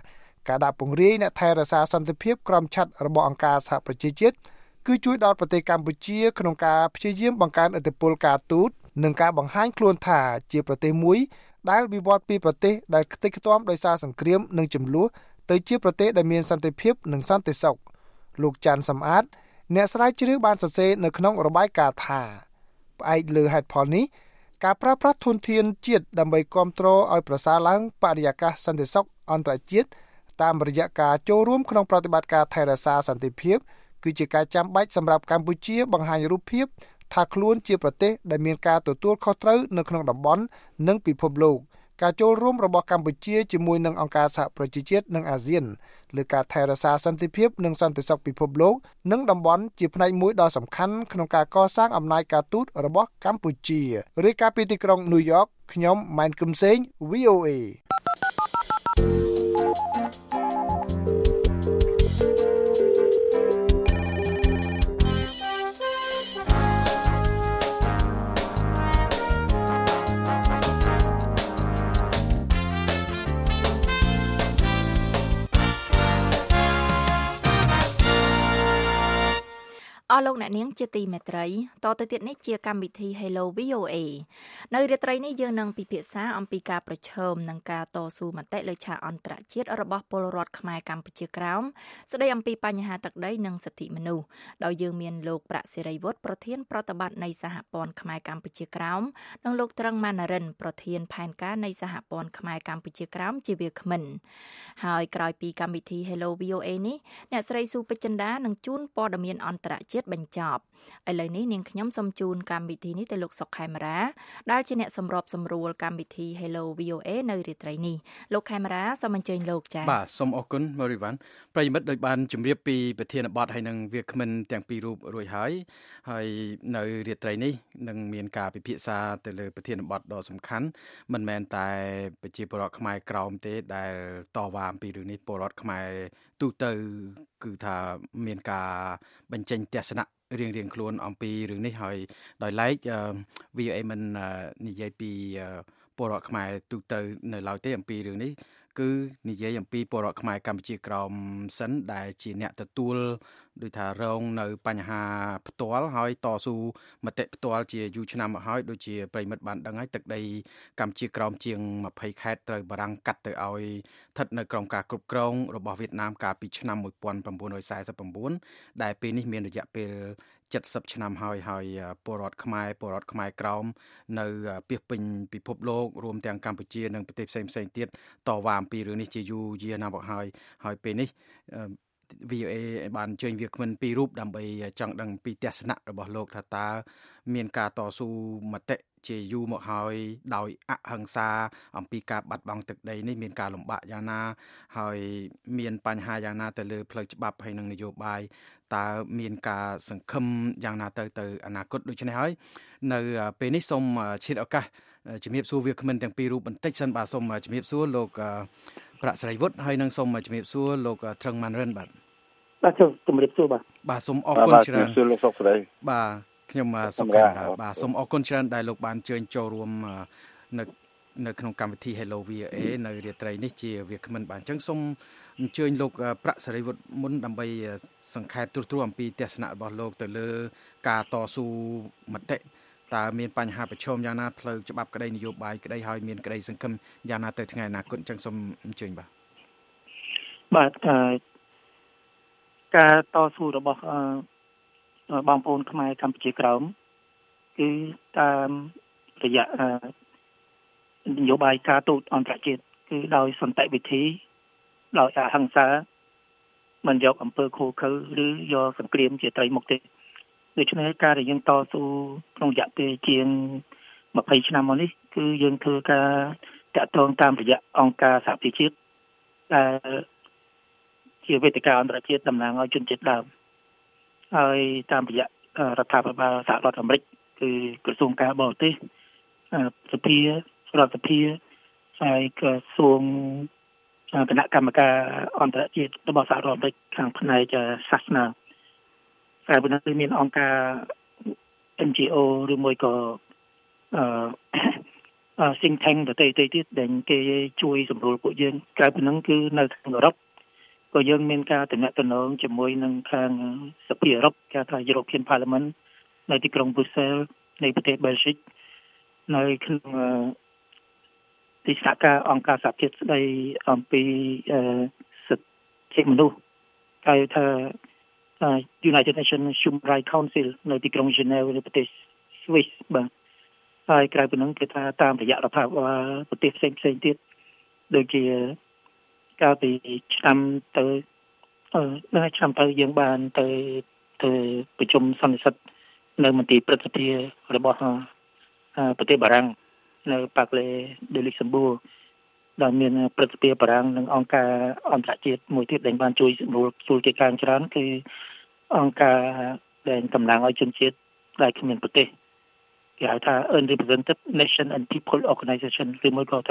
ការដាក់ពង្រាយអ្នកថែរក្សាសន្តិភាពក្រមឆ័ត្ររបស់អង្គការសហប្រជាជាតិគឺជួយដល់ប្រទេសកម្ពុជាក្នុងការព្យាយាមបង្កើនឥទ្ធិពលការទូតនិងការបង្ហាញខ្លួនថាជាប្រទេសមួយដែលវិវត្តពីប្រទេសដែលខ្ទេចខ្ទាំដោយសារសង្គ្រាមនិងជម្លោះទៅជាប្រទេសដែលមានសន្តិភាពនិងសន្តិសុខលោកច័ន្ទសំអាតអ្នកស្រាវជ្រាវបានសរសេរនៅក្នុងរបាយការណ៍ថាផ្អែកលើហេតុផលនេះការប្រើប្រាស់ធនធានជាតិដើម្បីគ្រប់គ្រងឲ្យប្រសើរឡើងបរិយាកាសសន្តិសុខអន្តរជាតិតាមរយៈការចូលរួមក្នុងប្រតិបត្តិការថែរក្សាសន្តិភាពគឺជាការចាំបាច់សម្រាប់កម្ពុជាបង្ហាញរូបភាពថាខ្លួនជាប្រទេសដែលមានការទទួលខុសត្រូវនៅក្នុងតំបន់និងពិភពលោកការចូលរួមរបស់កម្ពុជាជាមួយនឹងអង្គការសហប្រជាជាតិនិងអាស៊ានលើការថែរក្សាសន្តិភាពនិងសន្តិសុខពិភពលោកនិងតំបន់ជាផ្នែកមួយដ៏សំខាន់ក្នុងការកសាងអំណាចការទូតរបស់កម្ពុជារាយការណ៍ពីទីក្រុងញូវយ៉កខ្ញុំម៉ែនគឹមសេង វី អូ เอអស់លោកអ្នកនាងជាទីមេត្រីតទៅទៀតនេះជាកម្មវិធី Hello វី អូ เอ នៅរាត្រីនេះយើងនឹងពិភាក្សាអំពីការប្រឈមនឹងការតស៊ូមតិលើឆាកអន្តរជាតិរបស់ពលរដ្ឋខ្មែរកម្ពុជាក្រោមស្ដីអំពីបញ្ហាទឹកដីនិងសិទ្ធិមនុស្សដោយយើងមានលោកប្រាក់សេរីវុឌ្ឍប្រធានប្រតិបត្តិនៃសហព័ន្ធខ្មែរកម្ពុជាក្រោមនិងលោកត្រឹងម៉ាណារិនប្រធានផែនការនៃសហព័ន្ធខ្មែរកម្ពុជាក្រោមជាវាគ្មិនហើយក្រោយពីកម្មវិធី Hello វី អូ เอ នេះអ្នកស្រីស៊ូពេជ្រចិន្តានឹងជូនព័ត៌មានអន្តរជាតិបញ្ចប់ឥឡូវនេះនាងខ្ញុំសូមជូនកម្មវិធីនេះទៅលោកសុកខេមរាដែលជាអ្នកសម្របសម្រួលកម្មវិធី Hello វី អូ เอ នៅរាត្រីនេះលោកខេមរាសូមអញ្ជើញលោកចា៎បាទសូមអរគុណមរីវ៉ាន់ប្រិយមិត្តដោយបានជម្រាបពីប្រធានបទហើយនឹងវាគ្មិនទាំងពីររូបរួចហើយហើយនៅរាត្រីនេះនឹងមានការពិភាក្សាទៅលើប្រធានបទដ៏សំខាន់មិនមែនតែប្រជាពលរដ្ឋខ្មែរក្រោមទេដែលតវ៉ាអំពីរឿងនេះពលរដ្ឋខ្មែរទូទៅគឺថាមានការបញ្ចេញទស្សនៈរៀងរៀងខ្លួនអំពីរឿងនេះហើយដោយឡែក វី អូ เอ មិននិយាយពីពលរដ្ឋខ្មែរទូទៅនៅឡើយទេអំពីរឿងនេះគឺនិយាយអំពីពលរដ្ឋខ្មែរកម្ពុជាក្រោមសិនដែលជាអ្នកទទួលដូចថារងនៅបញ្ហាផ្ទាល់ហើយតស៊ូមតិផ្ទាល់ជាយូរឆ្នាំមកហើយដូចជាប្រិមិត្តបានដឹងហើយទឹកដីកម្ពុជាក្រោមជាងម្ភៃខេត្តត្រូវបារាំងកាត់ទៅឲ្យស្ថិតនៅក្រោមការគ្រប់គ្រងរបស់វៀតណាមកាលពីឆ្នាំmột nghìn chín trăm bốn mươi chínដែលពេលនេះមានរយៈពេល70ឆ្នាំហើយហើយពលរដ្ឋខ្មែរពលរដ្ឋខ្មែរក្រោមនៅពាសពេញពិភពលោករួមទាំងកម្ពុជានិងប្រទេសផ្សេងផ្សេងទៀតតវ៉ាអំពីរឿងនេះជាយូរយារណាស់មកហើយហើយពេលនេះ វី អូ เอ បានអញ្ជើញវាគ្មិនពីររូបដើម្បីចង់ដឹងពីទស្សនៈរបស់លោកថាតើមានការតស៊ូមតិជាយូរមកហើយដោយអហិង្សាអំពីការបាត់បង់ទឹកដីនេះមានការលំបាកយ៉ាងណាហើយមានបញ្ហាយ៉ាងណាទៅលើផ្លូវច្បាប់ហើយនិងនយោបាយតើមានការសង្ឃឹមយ៉ាងណាទៅទៅអនាគតដូច្នេះហើយនៅពេលនេះសូមឆ្លៀតឱកាសជំរាបសួរវាគ្មិនទាំងពីររូបបន្តិចសិនបាទសូមជំរាបសួរលោកប្រាក់សេរីវុឌ្ឍហើយនឹងសូមជំរាបសួរលោកត្រឹងម៉ាន់រិនបាទបាទសូមជំរាបសួរបាទបាទសូមអរគុណច្រើនជំរាបសួរលោកសុកស្រីបាទខ្ញុំសុខកាមេរ៉ាបាទសូមអរគុណច្រើនដែលលោកបានអញ្ជើញចូលរួមនៅនៅក្នុងកម្មវិធី Hello វី អូ เอ នៅរាត្រីនេះជាវាគ្មិនបាទអញ្ចឹងសូមអញ្ជើញលោកប្រាក់សេរីវុឌ្ឍមុនដើម្បីសង្ខេបទូរទស្សន៍អំពីទស្សនៈរបស់លោកទៅលើការតស៊ូមតិតើមានបញ្ហាប្រឈមយ៉ាងណាផ្លូវច្បាប់ក្តីនយោបាយក្តីហើយមានក្តីសង្ឃឹមយ៉ាងណាទៅថ្ងៃអនាគតអញ្ចឹងសូមអញ្ជើញបាទបាទការតស៊ូរបស់បងប្អូនខ្មែរកម្ពុជាក្រោមគឺតាមរយៈនយោបាយការទូតអន្តរជាតិគឺដោយសន្តិវិធីដោយអហិង្សាមិនយកអំពើឃោរឃៅឬយកសង្គ្រាមជាត្រីមុខទេដូច្នេះការដែលយើងតស៊ូក្នុងរយៈពេលជាង20ឆ្នាំមកនេះគឺយើងធ្វើការតាក់ទងតាមរយៈអង្គការសហប្រជាជាតិដែលជាវេទិកាអន្តរជាតិតំណាងឲ្យជនជាតិដើមហើយតាមរយៈរដ្ឋាភិបាលសហរដ្ឋអាមេរិកគឺក្រសួងការបរទេសសភារដ្ឋសភាហើយក្រសួងគណៈកម្មការអន្តរជាតិរបស់សហរដ្ឋអាមេរិកខាងផ្នែកសាសនាហើយប៉ុន្តែគឺមានអង្គការ เอ็น จี โอ ឬមួយក៏អឺ think tank ដទៃៗទៀតដែលគេជួយសម្រួលពួកយើងក្រៅពីហ្នឹងគឺនៅក្នុងអឺរ៉ុបក៏យើងមានការតំណែងជាមួយនឹងខាងសភាអឺរ៉ុបគេថា European Parliament នៅទីក្រុង Brussels នៃប្រទេស Belgium នៅក្នុងទីស្នាក់ការអង្គការសហជាតិស្ដីអំពីសិទ្ធិមនុស្សហៅថា United Nations Human Rights Council នៅទីក្រុង Geneva នៃប្រទេស Swiss បាទហើយក្រៅពីនោះគឺថាតាមរយៈរដ្ឋាភិបាលប្រទេសផ្សេងផ្សេងទៀតដូចជាកាលពីឆ្នាំទៅអឺនៅឆ្នាំទៅយើងបានទៅទៅប្រជុំសន្និសីទនៅមន្ទីរព្រឹទ្ធសភារបស់ប្រទេសបារាំងនៅប៉ាក្លេដេលីសំបូរដែលមានព្រឹទ្ធសភាបារាំងនិងអង្គការអន្តរជាតិមួយទៀតដែលបានជួយសម្រួលជួយកិច្ចការច្រើនគឺអង្គការដែលតំណាងឲ្យជនជាតិដែលគ្មានប្រទេសគេហៅថា Unrepresented Nation and People Organization ឬមួយក៏ថា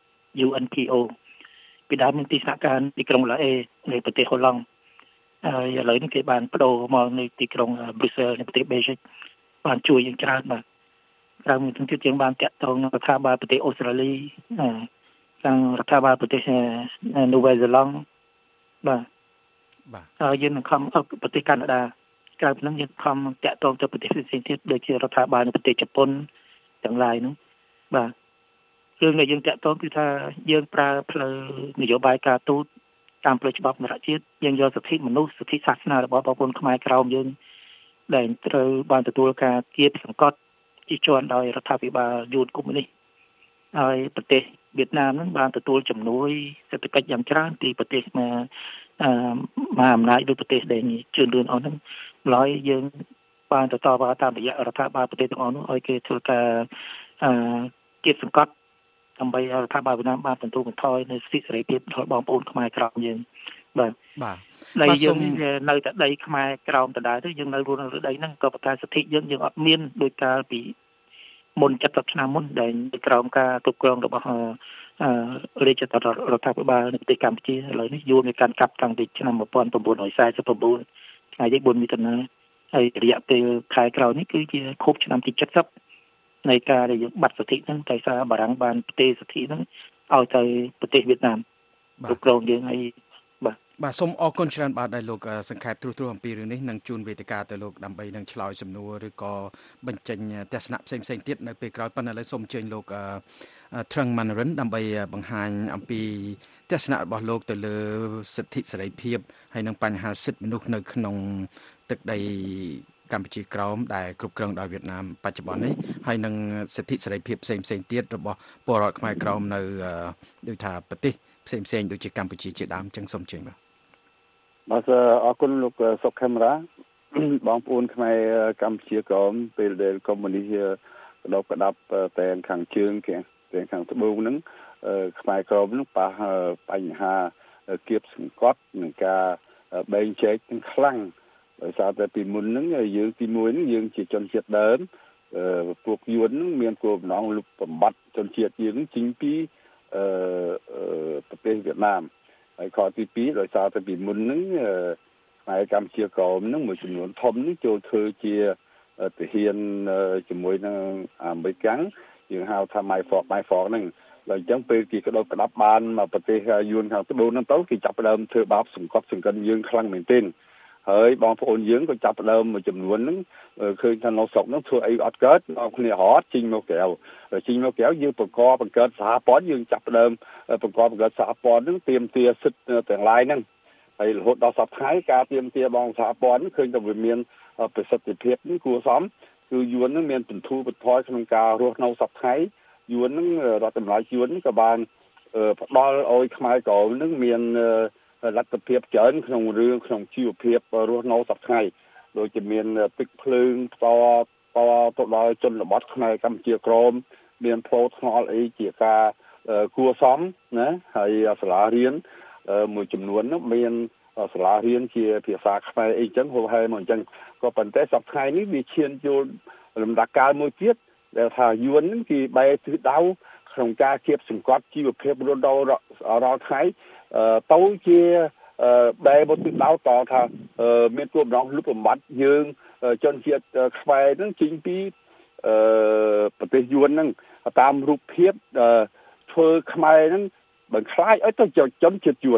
U N P O ពីដើមមានទីស្នាក់ការទីក្រុងឡាអេនៃប្រទេសហូឡង់ហើយឥឡូវនេះគេបានបដូរមកនៅទីក្រុង Brussels នៃប្រទេស Belgium បានជួយយ៉ាងច្រើនបាទក្រៅពីនេះទៀតយើងបានតាក់ទងនឹងរដ្ឋាភិបាលប្រទេសអូស្ត្រាលីខាងរដ្ឋាភិបាលប្រទេសនូវែលសេឡង់បាទបាទហើយយើងនឹងខំប្រទេសកាណាដាក្រៅពីនេះយើងខំតាក់ទងទៅប្រទេសផ្សេងៗទៀតដូចជារដ្ឋាភិបាលនៅប្រទេសជប៉ុនទាំងឡាយនោះបាទរឿងដែលយើងតាក់ទងគឺថាយើងប្រើផ្លូវនយោបាយការទូតតាមផ្លូវច្បាប់អន្តរជាតិយើងយកសិទ្ធិមនុស្សសិទ្ធិសាសនារបស់បងប្អូនខ្មែរក្រោមយើងដែលត្រូវបានទទួលការគៀបសង្កត់ជាជាន់ដោយរដ្ឋាភិបាលយួនកុម្មុយនីសហើយប្រទេសវៀតណាមនឹងបានទទួលជំនួយសេដ្ឋកិច្ចយ៉ាងច្រើនពីប្រទេសមកអឺមហាអំណាចដូចប្រទេសដែលជឿនលឿនអស់ហ្នឹងឡើយយើងបានទៅតបតាមរយៈរដ្ឋាភិបាលប្រទេសទាំងអស់នោះឲ្យគេធ្វើការអឺគៀបសង្កត់ដើម្បីរដ្ឋាភិបាលវៀតណាមបានបន្តបន្ថយនៅសិទ្ធិសេរីភាពរបស់បងប្អូនខ្មែរក្រោមយើងបាទបាទដីយើងនៅតែដីខ្មែរក្រោមដដែលទៅយើងនៅរស់នៅលើដីហ្នឹងក៏ប៉ុន្តែសិទ្ធិយើងយើងអត់មានដោយកាលពីមុនเจ็ดสิบឆ្នាំមុនដែលក្រោមការគ្រប់គ្រងរបស់អឺរាជរដ្ឋាភិបាលនៃប្រទេសកម្ពុជាឥឡូវនេះយួនមានការកាប់តាំងពីឆ្នាំnineteen forty-nineថ្ងៃទីfourមិថុនាហើយរយៈពេលខែក្រោយនេះគឺជាខួបឆ្នាំទីseventyនៃការដែលយើងបាត់សិទ្ធិហ្នឹងតែសារបារាំងបានផ្ទេរសិទ្ធិហ្នឹងឲ្យទៅប្រទេសវៀតណាមគ្រប់គ្រងយើងហើយបាទបាទសូមអរគុណច្រើនបាទដែលលោកសង្ខេបត្រួសត្រាសអំពីរឿងនេះនឹងជូនវេទិកាទៅលោកដើម្បីនឹងឆ្លើយសំណួរឬក៏បញ្ចេញទស្សនៈផ្សេងផ្សេងទៀតនៅពេលក្រោយប៉ុន្តែឥឡូវសូមអញ្ជើញលោកត្រឹងម៉ាន់រិនដើម្បីបង្ហាញអំពីទស្សនៈរបស់លោកទៅលើសិទ្ធិសេរីភាពហើយនិងបញ្ហាសិទ្ធិមនុស្សនៅក្នុងទឹកដីកម្ពុជាក្រោមដែលគ្រប់គ្រងដោយវៀតណាមបច្ចុប្បន្ននេះហើយនឹងសិទ្ធិសេរីភាពផ្សេងផ្សេងទៀតរបស់ពលរដ្ឋខ្មែរក្រោមនៅដូចថាប្រទេសផ្សេងផ្សេងដូចជាកម្ពុជាជាដើមចឹងសូមជើញបាទបាទអរគុណលោកសុកខេមរាបងប្អូនខ្មែរកម្ពុជាក្រោមពេលដែលកុម្មុយនីសក្តោបក្តាប់ទាំងខាងជើងទាំងខាងត្បូងហ្នឹងខ្មែរក្រោមហ្នឹងប៉ះបញ្ហាគៀបសង្កត់នឹងការបែងចែកទាំងខ្លាំងដោយសារតែពីមុនហ្នឹងយើងទីមួយហ្នឹងយើងជាជនជាតិដើមពួកយួនហ្នឹងមានគោលបំណងលុបបំបត្តិជនជាតិយើងចេញពីប្រទេសវៀតណាមហើយខទីtwoដោយសារតែពីមុនហ្នឹងខ្មែរកម្ពុជាក្រោមហ្នឹងមួយចំនួនធំហ្នឹងចូលធ្វើជាទាហានជាមួយនឹងអាមេរិកយើងហៅថា My Fork My Fork ហ្នឹងហើយអញ្ចឹងពេលគេក្តោបក្តាប់បានមកប្រទេសយួនខាងត្បូងហ្នឹងទៅគេចាប់ផ្ដើមធ្វើបាបសង្កត់សង្កិនយើងខ្លាំងមែនទែនហើយបងប្អូនយើងក៏ចាប់ផ្ដើមមួយចំនួនហ្នឹងឃើញថានៅស្រុកហ្នឹងធ្វើអីអត់កើតអស់គ្នារត់ចេញមកក្រៅចេញមកក្រៅយើងបង្កបង្កើតសហព័ន្ធយើងចាប់ផ្ដើមបង្កបង្កើតសហព័ន្ធហ្នឹងទាមទារសិទ្ធិទាំងឡាយហ្នឹងហើយរហូតដល់សប្តាហ៍ការទាមទារបងសហព័ន្ធឃើញថាវាមានប្រសិទ្ធភាពនេះគួរសមគឺយួនហ្នឹងមានបន្ធូរបន្ថយក្នុងការរស់នៅសប្តាហ៍យួនហ្នឹងរដ្ឋតម្លៃយួនក៏បានផ្ដល់ឲ្យខ្មែរក្រមហ្នឹងមានលទ្ធភាពច្រើនក្នុងរឿងក្នុងជីវភាពរស់នៅសប្តាហ៍ដូចជាមានទឹកភ្លើងផ្ទាល់តទៅដល់ជនបទខ្មែរកម្ពុជាក្រមមានផ្លូវថ្នល់អីជាការគួរសមណាហើយសាលារៀនមួយចំនួននោះមានសាលារៀនជាភាសាខ្មែរអីចឹងហូរហែមកអញ្ចឹងក៏ប៉ុន្តែសប្តាហ៍នេះវាឈានចូលលំដាប់កាលមួយទៀតដែលថាយួនហ្នឹងគេបែរទិសដៅក្នុងការគៀបសង្កត់ជីវភាពរស់នៅរាល់ថ្ងៃទៅជាបែរមកទិសដៅតថាមានគោលបំណងលុបបំបាត់យើងជនជាតិខ្មែរហ្នឹងចេញពីប្រទេសយួនហ្នឹងតាមរូបភាពធ្វើខ្មែរហ្នឹងបើខ្លាចឲ្យទៅជនជាតិយួន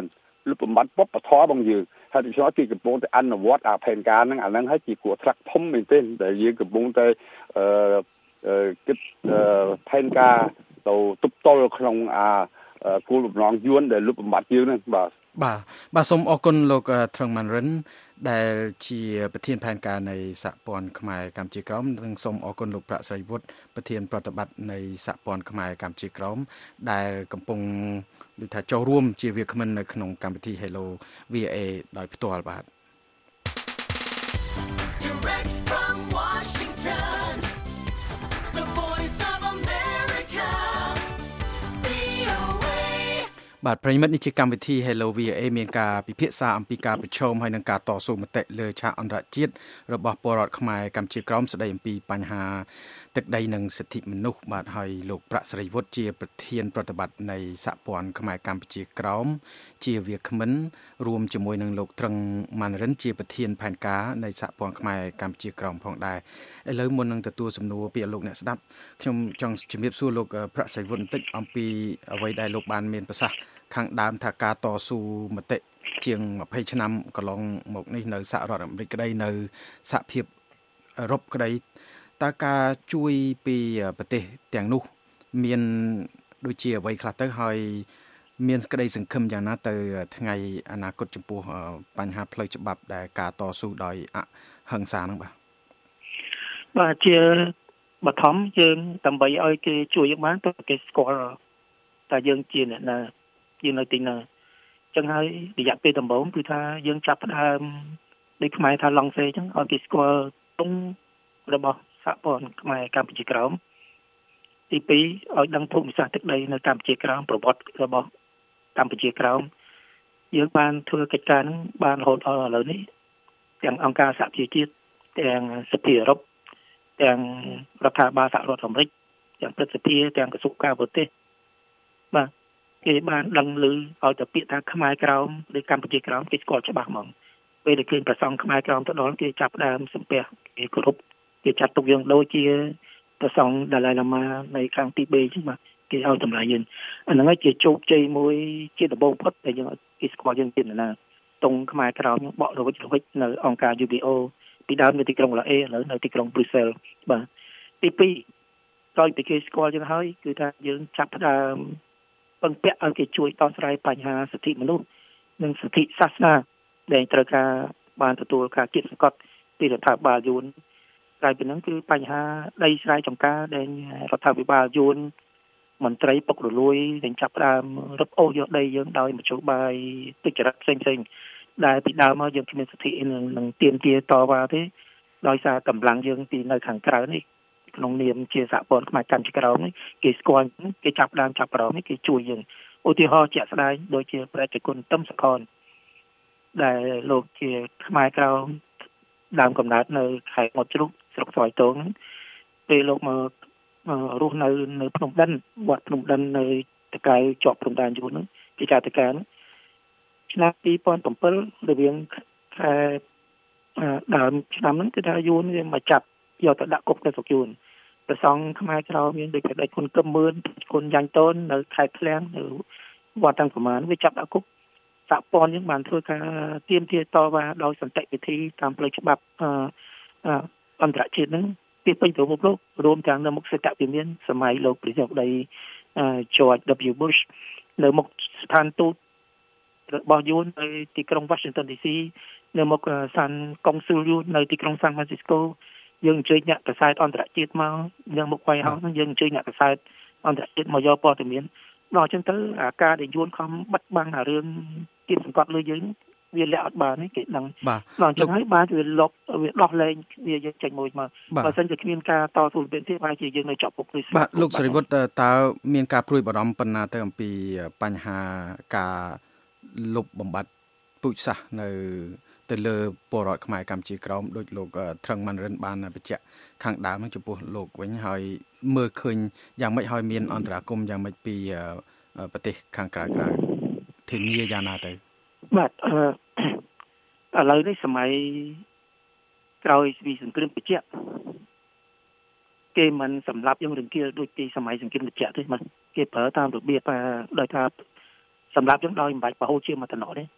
លុបបំបត្តិបបធររបស់យើងហើយដូច្នេះគេកំពុងតែអនុវត្តអាផែនការហ្នឹងអាហ្នឹងហើយជាគួរថ្លាក់ធំមែនទេដែលយើងកំពុងតែអឺគិតផែនការទៅទប់ទល់ក្នុងអាគោលបំណងយួនដែលលុបបំបត្តិយើងហ្នឹងបាទបាទបាទសូមអរគុណលោកត្រឹងម៉ាន់រិនដែលជាប្រធានផែនការនៃសហព័ន្ធខ្មែរកម្ពុជាក្រោមនិងសូមអរគុណលោកប្រាក់ស្រីវុឌ្ឍប្រធានប្រតិបត្តិនៃសហព័ន្ធខ្មែរកម្ពុជាក្រោមដែលកំពុងដូចថាចូលរួមជាវាគ្មិននៅក្នុងកម្មវិធី Hello វី អូ เอ ដោយផ្ទាល់បាទបាទប្រិមិត្តនេះជាកម្មវិធី Hello វី អូ เอ មានការពិភាក្សាអំពីការប្រឈមហើយនឹងការតស៊ូមតិលើឆាកអន្តរជាតិរបស់ពលរដ្ឋខ្មែរកម្ពុជាក្រោមស្ដីអំពីបញ្ហាទឹកដីនិងសិទ្ធិមនុស្សបាទហើយលោកប្រាក់ស្រីវុឌ្ឍជាប្រធានប្រតិបត្តិនៃសហព័ន្ធខ្មែរកម្ពុជាក្រោមជាវាគ្មិនរួមជាមួយនឹងលោកត្រឹងម៉ាន់រិនជាប្រធានផែនការនៃសហព័ន្ធខ្មែរកម្ពុជាក្រោមផងដែរឥឡូវមុននឹងទទួលសំណួរពីលោកអ្នកស្ដាប់ខ្ញុំចង់ជំរាបសួរលោកប្រាក់ស្រីវុឌ្ឍបន្តិចអំពីអ្វីដែលលោកបានមានប្រសាសន៍ខាងដើមថាការតស៊ូមតិជាងยี่สิบឆ្នាំកន្លងមកនេះនៅសហរដ្ឋអាមេរិកក្តីនៅសហភាពអឺរ៉ុបក្តីតើការជួយពីប្រទេសទាំងនោះមានដូចជាអ្វីខ្លះទៅហើយមានក្តីសង្ឃឹមយ៉ាងណាទៅថ្ងៃអនាគតចំពោះបញ្ហាផ្លូវច្បាប់ដែលការតស៊ូដោយអហិង្សាហ្នឹងបាទបាទជាបឋមយើងដើម្បីឲ្យគេជួយយើងបានទៅគេស្គាល់តែយើងជាអ្នកណាយើងនៅទីណាចឹងហើយរយៈពេលដំបូងគឺថាយើងចាប់ផ្ដើមដូចខ្មែរថាឡង់សេចឹងឲ្យគេស្គាល់ទង់របស់សហព័ន្ធខ្មែរកម្ពុជាក្រោមទីពីរឲ្យដឹងភូមិសាស្ត្រទឹកដីនៅកម្ពុជាក្រោមប្រវត្តិរបស់កម្ពុជាក្រោមយើងបានធ្វើកិច្ចការហ្នឹងបានរហូតដល់ឥឡូវនេះទាំងអង្គការសហប្រជាជាតិទាំងសភាអឺរ៉ុបទាំងរដ្ឋាភិបាលសហរដ្ឋអាមេរិកទាំងព្រឹទ្ធសភាទាំងក្រសួងការបរទេសបាទគេបានដឹងឮឲ្យតែពាក្យថាខ្មែរក្រោមឬកម្ពុជាក្រោមគេស្គាល់ច្បាស់ហ្មងពេលដែលឃើញប្រសង់ខ្មែរក្រោមទៅដល់គេចាប់ដើមសំពះគេគោរពគេចាត់ទុកយើងដូចជាប្រសង់ដាឡៃឡាម៉ានៃខាងទីបេអញ្ចឹងបាទគេឲ្យតម្លៃយើងអាហ្នឹងហើយជាជោគជ័យមួយជាដំបូងផុតដែលយើងគេស្គាល់យើងទៀតណាតុងខ្មែរក្រោមបករវិចរវិចនៅអង្គការ ยู บี អូ ពីដើមនៅទីក្រុងឡាអេឥឡូវនៅទីក្រុងប្រ៊ុយសែលបាទទីពីរក្រោយពីគេស្គាល់យើងហើយគឺថាយើងចាប់ផ្ដើមពឹងពាក់ឲ្យគេជួយដោះស្រាយបញ្ហាសិទ្ធិមនុស្សនិងសិទ្ធិសាសនាដែលត្រូវការបានទទួលការគៀបសង្កត់ពីរដ្ឋាភិបាលយួនក្រៅពីហ្នឹងគឺបញ្ហាដីស្រែចម្ការដែលរដ្ឋាភិបាលយួនមន្ត្រីពុករលួយដែលចាប់ផ្ដើមរឹបអូសយកដីយើងដោយមធ្យោបាយទុច្ចរិតផ្សេងផ្សេងដែលពីដើមមកយើងគ្មានសិទ្ធិនឹងទាមទារតវ៉ាទេដោយសារកម្លាំងយើងទីនៅខាងក្រៅនេះក្នុងនាមជាសហព័ន្ធខ្មែរកម្ពុជាក្រោមនេះគេស្គាល់គេចាប់ដើមចាប់ប្រមនេះគេជួយយើងឧទាហរណ៍ជាក់ស្ដែងដូចជាប្រជាជនទឹមសខនដែលលោកជាខ្មែរក្រោមដើមកំណើតនៅខេត្តមាត់ជ្រូកស្រុកស្វាយតងហ្នឹងពេលលោកមករស់នៅនៅភ្នំដិនវត្តភ្នំដិននៅតកៅជាប់ព្រំដែនយួនហ្នឹងជាការតការឆ្នាំពីរពាន់bảyរវាងខែដើមឆ្នាំហ្នឹងគឺថាយួនវាមកចាប់យកទៅដាក់គុកនៅស្រុកយួនប្រសង់ខ្មែរក្រោមមានដូចតែគុណកឹមមឿនគុណយ៉ាញ់តូននៅខេត្តឃ្លាំងនៅវត្តទាំងប្រមាណវាចាប់ដាក់គុកសហព័ន្ធយើងបានធ្វើការទាមទារតវ៉ាដោយសន្តិវិធីតាមផ្លូវច្បាប់អន្តរជាតិហ្នឹងពីពេញទៅមុខលោករួមទាំងនៅមុខសេដ្ឋវិមានសម័យលោកប្រធានាធិបតី George W Bush នៅមុខស្ថានទូតរបស់យួននៅទីក្រុង Washington ឌី ซี នៅមុខសានកុងស៊ុលយួននៅទីក្រុង San Francisco យើងអញ្ជើញអ្នកកសែតអន្តរជាតិមកនៅមុខ White House ហ្នឹងយើងអញ្ជើញអ្នកកសែតអន្តរជាតិមកយកព័ត៌មានដល់អញ្ចឹងទៅអាការដែលយួនខំបិទបាំងអារឿងគៀបសង្កត់លើយើងវាលាក់អត់បានទេគេដឹងដល់អញ្ចឹងហើយបានវាលុបវាដោះលែងវាយើងចេញមួយមកបើមិនជាគ្មានការតស៊ូពេលទេបែរជាយើងនៅជាប់ពុកនេះបាទលោកសេរីវុឌ្ឍតើមានការព្រួយបារម្ភប៉ុណ្ណាទៅអំពីបញ្ហាការលុបបំបត្តិពូជសាសន៍នៅទៅលើពលរដ្ឋខ្មែរកម្ពុជាក្រោមដោយលោកត្រឹងម៉ាន់រិនបានបញ្ជាក់ខាងដើមចំពោះលោកវិញហើយមើលឃើញយ៉ាងម៉េចហើយមានអន្តរាគមន៍យ៉ាងម៉េចពីប្រទេសខាងក្រៅក្រៅធានាយ៉ាងណាទៅបាទអឺឥឡូវនេះសម័យក្រោយពីសង្គ្រាមត្រជាក់គេមិនសម្លាប់យើងរង្គាលដូចពីសម័យសង្គ្រាមត្រជាក់ទេបាទគេប្រើតាមរបៀបដោយថាសម្លាប់យើងដោយមិនបាច់បហូរជាមកតំណទេ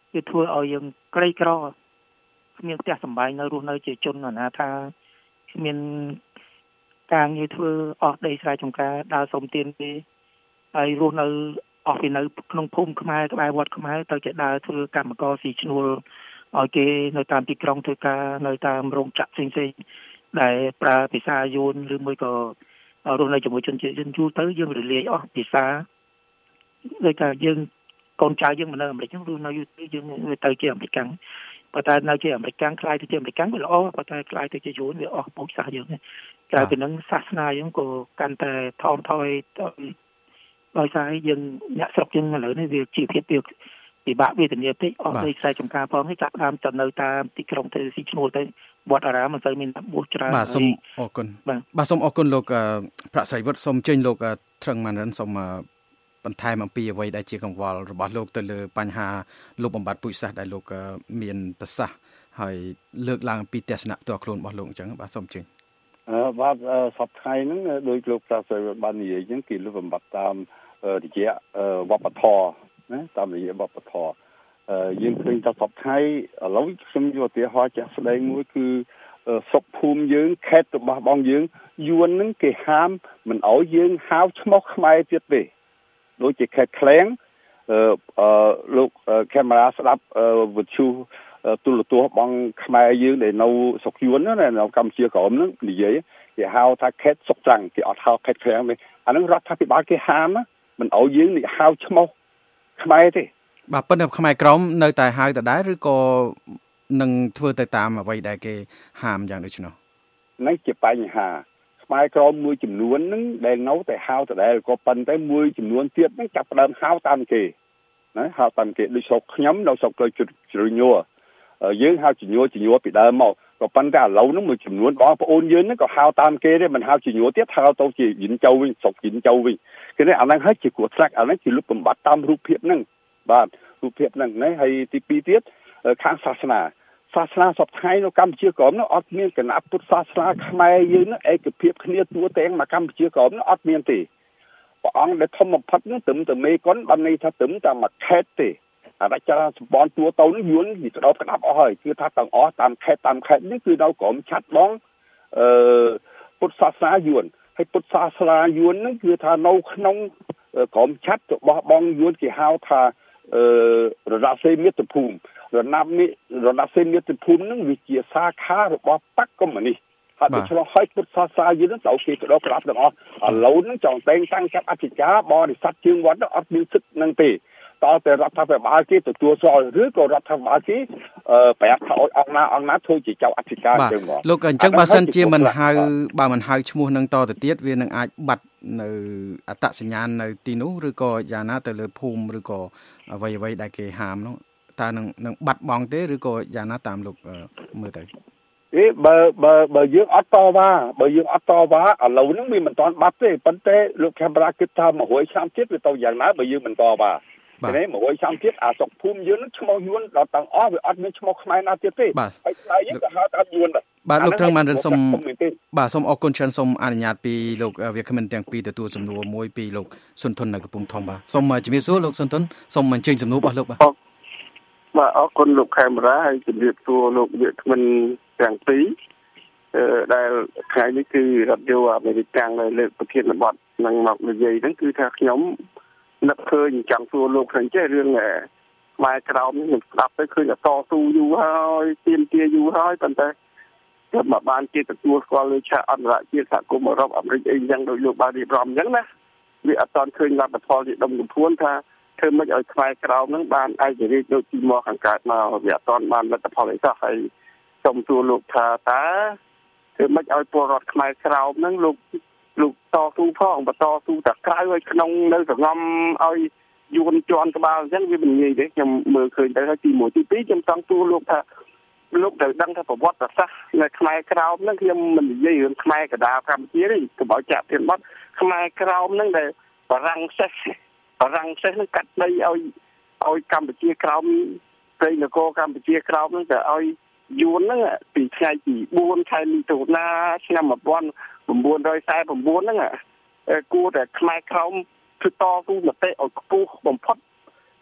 វាធ្វើឲ្យយើងក្រីក្រគ្មានផ្ទះសម្បែងនៅរស់នៅជាជនអនាថាគ្មានការងារធ្វើអស់ដីស្រែចម្ការដើរសុំទានទេហើយរស់នៅអស់ពីនៅក្នុងភូមិខ្មែរក្បែរវត្តខ្មែរទៅជាដើរធ្វើកម្មករស៊ីឈ្នួលឲ្យគេនៅតាមទីក្រុងធ្វើការនៅតាមរោងចក្រផ្សេងៗដែលប្រើភាសាយួនឬមួយក៏រស់នៅជាមួយជនជាតិយួនយូរទៅយើងរលាយអស់ភាសាដូចថាយើងកូនចៅយើងមិននៅអាមេរិកហ្នឹងរស់នៅយូរទៅយើងទៅជាអាមេរិកាំងប៉ុន្តែនៅជាអាមេរិកាំងខ្លាយទៅជាអាមេរិកាំងវាល្អប៉ុន្តែខ្លាយទៅជាយួនវាអស់ពុកសាសយើងក្រៅពីហ្នឹងសាសនាយើងក៏កាន់តែថមថយដោយសារយើងអ្នកស្រុកយើងឥឡូវនេះវាជីវភាពវាពិបាកវេទនាពេកអស់ដីស្រែចម្ការផងនេះចាប់ដើមទៅនៅតាមទីក្រុងទៅស៊ីឈ្នួលទៅវត្តអារាមមិនសូវមានបួសច្រើនបាទសូមអរគុណបាទសូមអរគុណលោកប្រាក់សីវុឌ្ឍសូមចេញលោកត្រឹងម៉ានិនសូមបន្ថែមអំពីអ្វីដែលជាកង្វល់របស់លោកទៅលើបញ្ហាលុបបំបាត់ពូជសាសន៍ដែលលោកមានប្រសាសន៍ហើយលើកឡើងអំពីទស្សនៈផ្ទាល់ខ្លួនរបស់លោកអញ្ចឹងបាទសូមចេញអឺបាទសប្តាហ៍ហ្នឹងដោយលោកប្រាក់សីវុឌ្ឍបាននិយាយអញ្ចឹងគេលុបបំបាត់តាមរយៈវប្បធម៌ណាតាមរយៈវប្បធម៌យើងឃើញថាសពថ្ងៃឥឡូវខ្ញុំយកឧទាហរណ៍ជាក់ស្ដែងមួយគឺស្រុកភូមិយើងខេត្តរបស់បងយើងយួនហ្នឹងគេហាមមិនអោយយើងហៅឈ្មោះខ្មែរទៀតទេដូចជាខេត្តឃ្លាំងអឺអឺលោកកាមេរ៉ាស្ដាប់វិទ្យុទូរទស្សន៍បងខ្មែរយើងដែលនៅស្រុកយួនណានៅកម្ពុជាក្រោមហ្នឹងនិយាយគេហៅថាខេត្តសុកត្រាំងគេអត់ហៅខេត្តឃ្លាំងទេអាហ្នឹងរដ្ឋាភិបាលគេហាមមិនអោយយើងនេះហៅឈ្មោះខ្មែរទេបាទប៉ុន្តែខ្មែរក្រមនៅតែហៅដដែលឬក៏នឹងធ្វើទៅតាមអ្វីដែលគេហាមយ៉ាងដូច្នោះនេះជាបញ្ហាខ្មែរក្រមមួយចំនួនហ្នឹងដែលនៅតែហៅដដែលក៏ប៉ុន្តែមួយចំនួនទៀតហ្នឹងចាប់ផ្ដើមហៅតាមគេណាហៅតាមគេដូចស្រុកខ្ញុំនៅស្រុកកជ្រញ័រយើងហៅជ្រញ័រជ្រញ័រពីដើមមកក៏ប៉ុន្តែឥឡូវហ្នឹងមួយចំនួនបងប្អូនយើងហ្នឹងក៏ហៅតាមគេដែរមិនហៅជ្រញ័រទៀតហៅទៅជាយិនចៅវិញស្រុកយិនចៅវិញគេនេះអាហ្នឹងហើយជាគ្រោះថ្នាក់អាហ្នឹងជាលុបបំបាត់តាមរូបភាពហ្នឹងបាទរូបភាពហ្នឹងណាហើយទីពីរទៀតខាងសាសនាសាសនាសពថ្ងៃនៅកម្ពុជាក្រមនោះអត់មានគណៈពុទ្ធសាសនាខ្មែរយើងនោះឯកភាពគ្នាទូទាំងមកកម្ពុជាក្រមនោះអត់មានទេព្រះអង្គដែលធំបំផុតនោះត្រឹមតែមេកុនបានន័យថាត្រឹមតែមួយខេត្តទេអរិយចារសម្បនទួទៅនោះយួនវាក្តោបក្តាប់អស់ហើយគឺថាទាំងអស់តាមខេត្តតាមខេត្តនេះគឺនៅក្រមឆាត់បងអឺពុទ្ធសាសនាយួនហើយពុទ្ធសាសនាយួនហ្នឹងគឺថានៅក្នុងក្រមឆាត់របស់បងយួនគេហៅថាអឺរណសេមាតុភូមិរណមិរណសេមាតុភូមិហ្នឹងវាជាសាខារបស់បកកុម្មុយនីសហើយដូច្នោះហើយពុទ្ធសាសនាយើងហ្នឹងត្រូវគេក្តោបក្តាប់ទាំងអស់ឥឡូវហ្នឹងចង់តែងតាំងចាប់អធិការបរិស័ទជើងវត្តអត់មានសិទ្ធិហ្នឹងទេតើតែរដ្ឋាភិបាលគេទទួលស្គាល់ឬក៏រដ្ឋាភិបាលគេប្រាប់ថាឲ្យអង្គណាអង្គណាធ្វើជាចៅអធិការចឹងមកលោកអញ្ចឹងបើសិនជាមិនហៅបើមិនហៅឈ្មោះនឹងតទៅទៀតវានឹងអាចបាត់នៅអត្តសញ្ញាណនៅទីនោះឬក៏យ៉ាងណាទៅលើភូមិឬក៏អ្វីអ្វីដែលគេហាមនោះតើនឹងនឹងបាត់បង់ទេឬក៏យ៉ាងណាតាមលោកមើលទៅអេបើបើបើយើងអត់តវ៉ាបើយើងអត់តវ៉ាឥឡូវហ្នឹងវាមិនទាន់បាត់ទេប៉ុន្តែលោកខេមរាគិតថាមួយរយឆ្នាំទៀតវាទៅយ៉ាងណាបើយើងមិនតវ៉ាទេមួយរយឆ្នាំទៀតអាស្រុកភូមិយើងនឹងឈ្មោះយួនដល់ទាំងអស់វាអត់មានឈ្មោះខ្មែរណាទៀតទេហើយខ្លាយយើងក៏ហៅតាមយួនដែរបាទលោកត្រឹងបានរិនសូមបាទសូមអរគុណច្រើនសូមអនុញ្ញាតពីលោកវាគ្មិនទាំងពីរទទួលសំណួរមួយពីលោកសុនធុននៅកំពង់ធំបាទសូមជំរាបសួរលោកសុនធុនសូមអញ្ជើញសំណួររបស់លោកបាទបាទអរគុណលោកខេមរាហើយជំរាបសួរលោកវាគ្មិនទាំងពីរអឺដែលថ្ងៃនេះគឺរដ្ឋយោអាមេរិកកាំងដែលលើកប្រធានបទនឹងមកនិយាយហ្នឹងគឺថាខ្ញុំនឹកឃើញចង់សួរលោកឃើញចេះរឿងខ្មែរក្រោមនេះខ្ញុំស្ដាប់ទៅឃើញអតស៊ូយូរហើយទៀមទាយូរហើយប៉ុន្តែតែមកបានជាទទួលស្គាល់លើឆាកអន្តរជាតិសហគមន៍អឺរ៉ុបអាមេរិកអីយ៉ាងដូចលោកបានរៀបរាប់អញ្ចឹងណាវាអត់ទាន់ឃើញលទ្ធផលជាដុំកំភួនថាធ្វើមិនឲ្យខ្មែរក្រោមហ្នឹងបានឯករាជ្យដូចទីមកខាងកើតមកវាអត់ទាន់បានលទ្ធផលអីសោះហើយសូមសួរលោកថាតើធ្វើមិនឲ្យពលរដ្ឋខ្មែរក្រោមហ្នឹងលោកលោកតស៊ូផងបន្តស៊ូតែក្រៅឲ្យក្នុងនៅសង្ងំឲ្យយួនជន់ក្បាលអញ្ចឹងវាមិនងាយទេខ្ញុំមើលឃើញទៅហើយទីមួយទីពីរខ្ញុំចង់សួរលោកថាលោកត្រូវដឹងថាប្រវត្តិសាស្ត្រនៅខ្មែរក្រោមហ្នឹងខ្ញុំមិននិយាយរឿងខ្មែរកណ្ដាលកម្ពុជាទេកុំឲ្យចាក់ទៀតបាត់ខ្មែរក្រោមហ្នឹងដែលបារាំងសេះបារាំងសេះហ្នឹងកាត់ដីឲ្យឲ្យកម្ពុជាក្រោមព្រៃនគរកម្ពុជាក្រោមហ្នឹងទៅឲ្យយួនហ្នឹងពីថ្ងៃទីបួនខែមិថុនាឆ្នាំmột nghìn chín trăm bốn mươi chínហ្នឹងគួរតែខ្មែរក្រោមគឺតស៊ូមតិឲ្យខ្ពស់បំផុត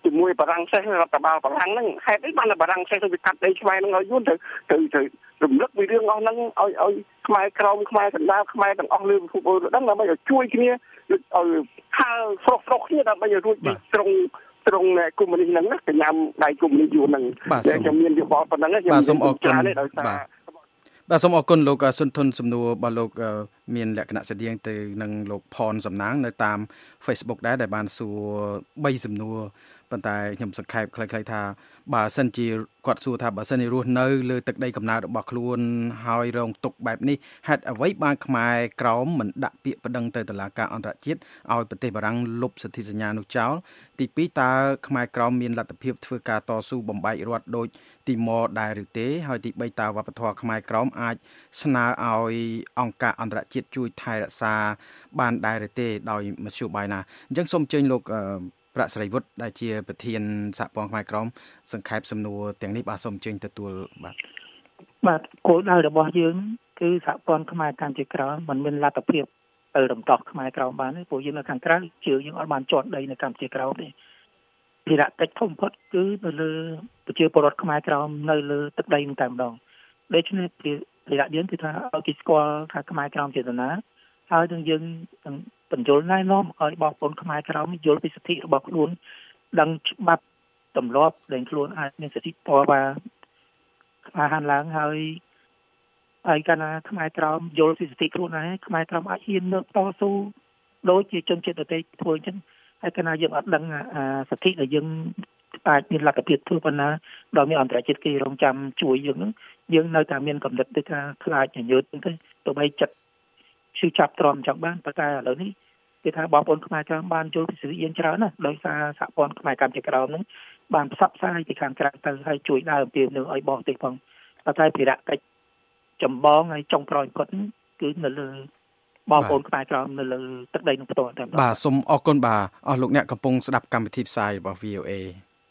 ជាមួយបារាំងសេះរដ្ឋបាលបារាំងហ្នឹងហេតុអីបានបារាំងសេះទៅកាត់ដីខ្មែរហ្នឹងឲ្យយួនទៅទៅទៅរំលឹកពីរឿងអស់ហ្នឹងឲ្យឲ្យខ្មែរក្រមខ្មែរកណ្ដាលខ្មែរទាំងអស់លើពិភពលោកហ្នឹងដើម្បីឲ្យជួយគ្នាឲ្យខាលស្រស់ស្រស់គ្នាដើម្បីឲ្យរួចពីត្រង់ត្រង់កុម្មុយនីសហ្នឹងណាកញ្ញាំដៃកុម្មុយនីសយួនហ្នឹងតែខ្ញុំមានយោបល់ប៉ុណ្ណឹងខ្ញុំបាទសូមអរគុណបាទសូមអរគុណលោកសុនធនសំណួររបស់លោកមានលក្ខណៈស្តៀងទៅនឹងលោកផនសំណាងនៅតាម Facebook ដែរដែលបានសួរបីសំណួរប៉ុន្តែខ្ញុំសង្ខេបខ្លីៗថាបើសិនជាគាត់សួរថាបើសិនជារស់នៅលើទឹកដីកំណើតរបស់ខ្លួនហើយរងទុក្ខបែបនេះហេតុអ្វីបានខ្មែរក្រមមិនដាក់ពាក្យប្តឹងទៅតុលាការអន្តរជាតិឲ្យប្រទេសបារាំងលុបសន្ធិសញ្ញានោះចោលទីពីរតើខ្មែរក្រមមានលទ្ធភាពធ្វើការតស៊ូបំបែករដ្ឋដូចទីម៉ូដែរឬទេហើយទីបីតើវប្បធម៌ខ្មែរក្រមអាចស្នើឲ្យអង្គការអន្តរជាតិជួយថែរក្សាបានដែរឬទេដោយមធ្យោបាយណាអញ្ចឹងសូមអញ្ជើញលោកប្រាក់សេរីវុឌ្ឍដែលជាប្រធានសហព័ន្ធខ្មែរក្រមសង្ខេបសំណួរទាំងនេះបាទសូមអញ្ជើញទទួលបាទបាទគោលដៅរបស់យើងគឺសហព័ន្ធខ្មែរកម្ពុជាក្រមមិនមានលទ្ធភាពទៅរំដោះខ្មែរក្រមបានទេព្រោះយើងនៅខាងក្រៅជឿយើងអត់បានជាន់ដីនៅកម្ពុជាក្រមទេភារកិច្ចធំបំផុតគឺនៅលើប្រជាពលរដ្ឋខ្មែរក្រមនៅលើទឹកដីនឹងតែម្ដងដូច្នេះភារកិច្ចយើងគឺថាឲ្យគេស្គាល់ថាខ្មែរក្រមចេតនាហើយនឹងយើងបញ្យល់ណែនាំឲ្យបងប្អូនខ្មែរក្រមយល់ពីសិទ្ធិរបស់ខ្លួនដឹងច្បាប់ទម្លាប់ដែលខ្លួនអាចមានសិទ្ធិតវ៉ាអាហានឡើងហើយហើយកាលណាខ្មែរក្រមយល់ពីសិទ្ធិខ្លួនឯងខ្មែរក្រមអាចហ៊ានលើកតស៊ូដូចជាជនជាតិដទៃធ្វើអញ្ចឹងហើយកាលណាយើងអត់ដឹងសិទ្ធិដែលយើងអាចមានលទ្ធភាពធ្វើប៉ុណ្ណាដល់មានអន្តរជាតិគេរងចាំជួយយើងហ្នឹងយើងនៅតែមានកំណត់ទៅថាខ្លាចញញើតទៅទៅបីចិត្តឈឺចាប់ទ្រាំចង់បានប៉ុន្តែឥឡូវនេះគេថាបងប្អូនខ្មែរក្រមបានយល់ពីសិទ្ធិយើងច្រើនណាស់ដោយសារសហព័ន្ធខ្មែរកម្ពុជាក្រមហ្នឹងបានផ្សព្វផ្សាយពីខាងក្រៅទៅហើយជួយដើរអំពីនឹងឲ្យបងទេសផងប៉ុន្តែភារកិច្ចចម្បងហើយចុងក្រោយបំផុតគឺនៅលើបងប្អូនខ្មែរក្រមនៅលើទឹកដីនឹងផ្ទាល់តែបាទសូមអរគុណបាទអស់លោកអ្នកកំពុងស្ដាប់កម្មវិធីផ្សាយរបស់ វី អូ เอ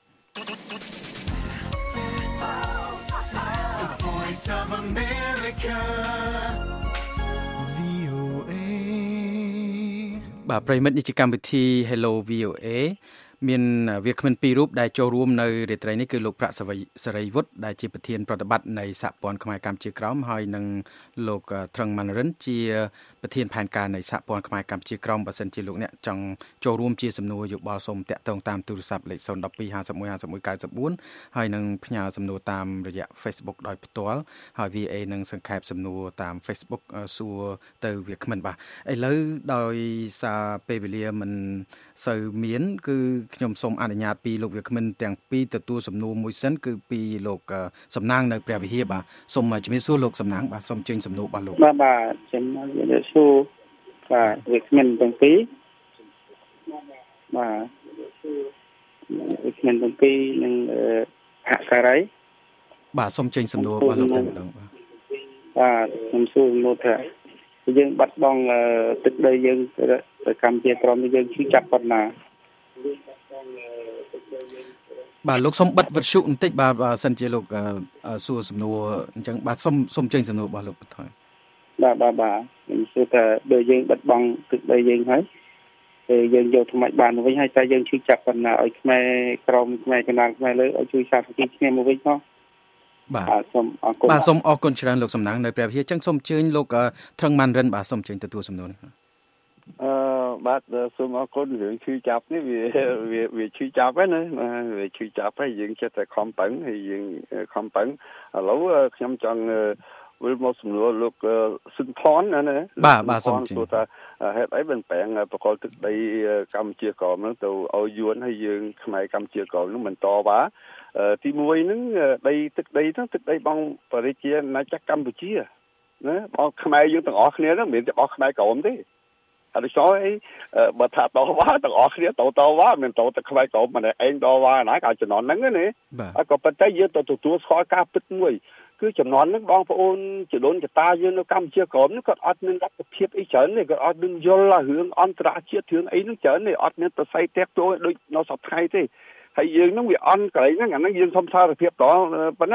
Voice of America បាទប្រិមិត្តនេះជាកម្មវិធី Hello វី អូ เอ មានវាគ្មិនពីររូបដែលចូលរួមនៅរាត្រីនេះគឺលោកប្រាក់សេរីវុឌ្ឍដែលជាប្រធានប្រតិបត្តិនៃសហព័ន្ធខ្មែរកម្ពុជាក្រមហើយនិងលោកត្រឹងម៉ាន់រិនជាប្រធានផែនការនៃសហព័ន្ធខ្មែរកម្ពុជាក្រមបើសិនជាលោកអ្នកចង់ចូលរួមជាសំណួរយោបល់សូមតាក់ទងតាមទូរស័ព្ទលេខ ศูนย์ หนึ่ง สอง ห้า หนึ่ง ห้า หนึ่ง หนึ่ง เก้า สี่ ហើយនឹងផ្ញើសំណួរតាមរយៈ Facebook ដោយផ្ទាល់ហើយ វី เอ នឹងសង្ខេបសំណួរតាម Facebook សួរទៅវាគ្មិនបាទឥឡូវដោយសារពេលវេលាមិនសូវមានគឺខ្ញុំសូមអនុញ្ញាតពីលោកវាគ្មិនទាំងពីរទទួលសំណួរមួយសិនគឺពីលោកសំណាងនៅព្រះវិហារបាទសូមជំរាបសួរលោកសំណាងបាទសូមជើញសំណួររបស់លោកបាទបាទជំរាបសួរបាទវាគ្មិនទាំងពីរបាទវាគ្មិនទាំងពីរនឹងអក្សរ័យបាទសូមជើញសំណួររបស់លោកតែម្ដងបាទបាទខ្ញុំសួរមកថាយើងបាត់បង់ទឹកដីយើងទៅកម្ពុជាក្រមយើងជឿចាប់ប៉ុណ្ណាបាទលោកសុំបិទវិទ្យុបន្តិចបាទបើសិនជាលោកសួរសំណួរអញ្ចឹងបាទសុំសុំចេញសំណួររបស់លោកបន្ថយបាទបាទបាទខ្ញុំសួរថាបើយើងបាត់បង់ទឹកដីយើងហើយតែយើងយកថ្មីបានវិញហើយតែយើងជឿចាប់ប៉ុណ្ណាឲ្យខ្មែរក្រមខ្មែរកណ្ដាលខ្មែរលើឲ្យជួយសាធារណគ្នាមកវិញផងបាទសូមអរគុណបាទសូមអរគុណច្រើនលោកសំណាងនៅព្រះវិហារអញ្ចឹងសូមអញ្ជើញលោកត្រឹងម៉ាន់រិនបាទសូមអញ្ជើញទទួលសំណួរនេះអឺបាទសូមអរគុណរឿងឈឺចាប់នេះវាវាវាឈឺចាប់ហ្នឹងណាវាឈឺចាប់ហើយយើងចិត្តតែខំប្រឹងហើយយើងខំប្រឹងឥឡូវខ្ញុំចង់វិលមកសំណួរលោកស៊ុនផនណាណាបាទបាទសូមជឿថាហេតុអីបានប្រែងបកលទឹកដីកម្ពុជាក្រមហ្នឹងទៅឲ្យយួនហើយយើងខ្មែរកម្ពុជាក្រមហ្នឹងមិនតវ៉ាទីមួយហ្នឹងដីទឹកដីហ្នឹងទឹកដីបងបរិជាណាចក្រកម្ពុជាណាបងខ្មែរយើងទាំងអស់គ្នាហ្នឹងមិនមែនតែបងខ្មែរក្រមទេអត់ចូលអីបើថាតវ៉ាទាំងអស់គ្នាទៅតវ៉ាមិនទៅតែខ្មែរក្រមមិនឯងតវ៉ាណាក៏ចំណន់ហ្នឹងណាហើយក៏ប៉ុន្តែយើងទៅទទួលស្គាល់ការពិតមួយគឺចំនួនហ្នឹងបងប្អូនជាដូនកតាយើងនៅកម្ពុជាក្រមហ្នឹងគាត់អត់មានលទ្ធភាពអីច្រើនទេគាត់អត់នឹងយល់រឿងអន្តរជាតិរឿងអីហ្នឹងច្រើនទេអត់មានប្រស័យតាក់ទងដូចនៅសប្តាហ៍ទេហើយយើងហ្នឹងវាអន់កន្លែងហ្នឹងអាហ្នឹងយើងសុំសារភាពតប៉ុណ្ណឹង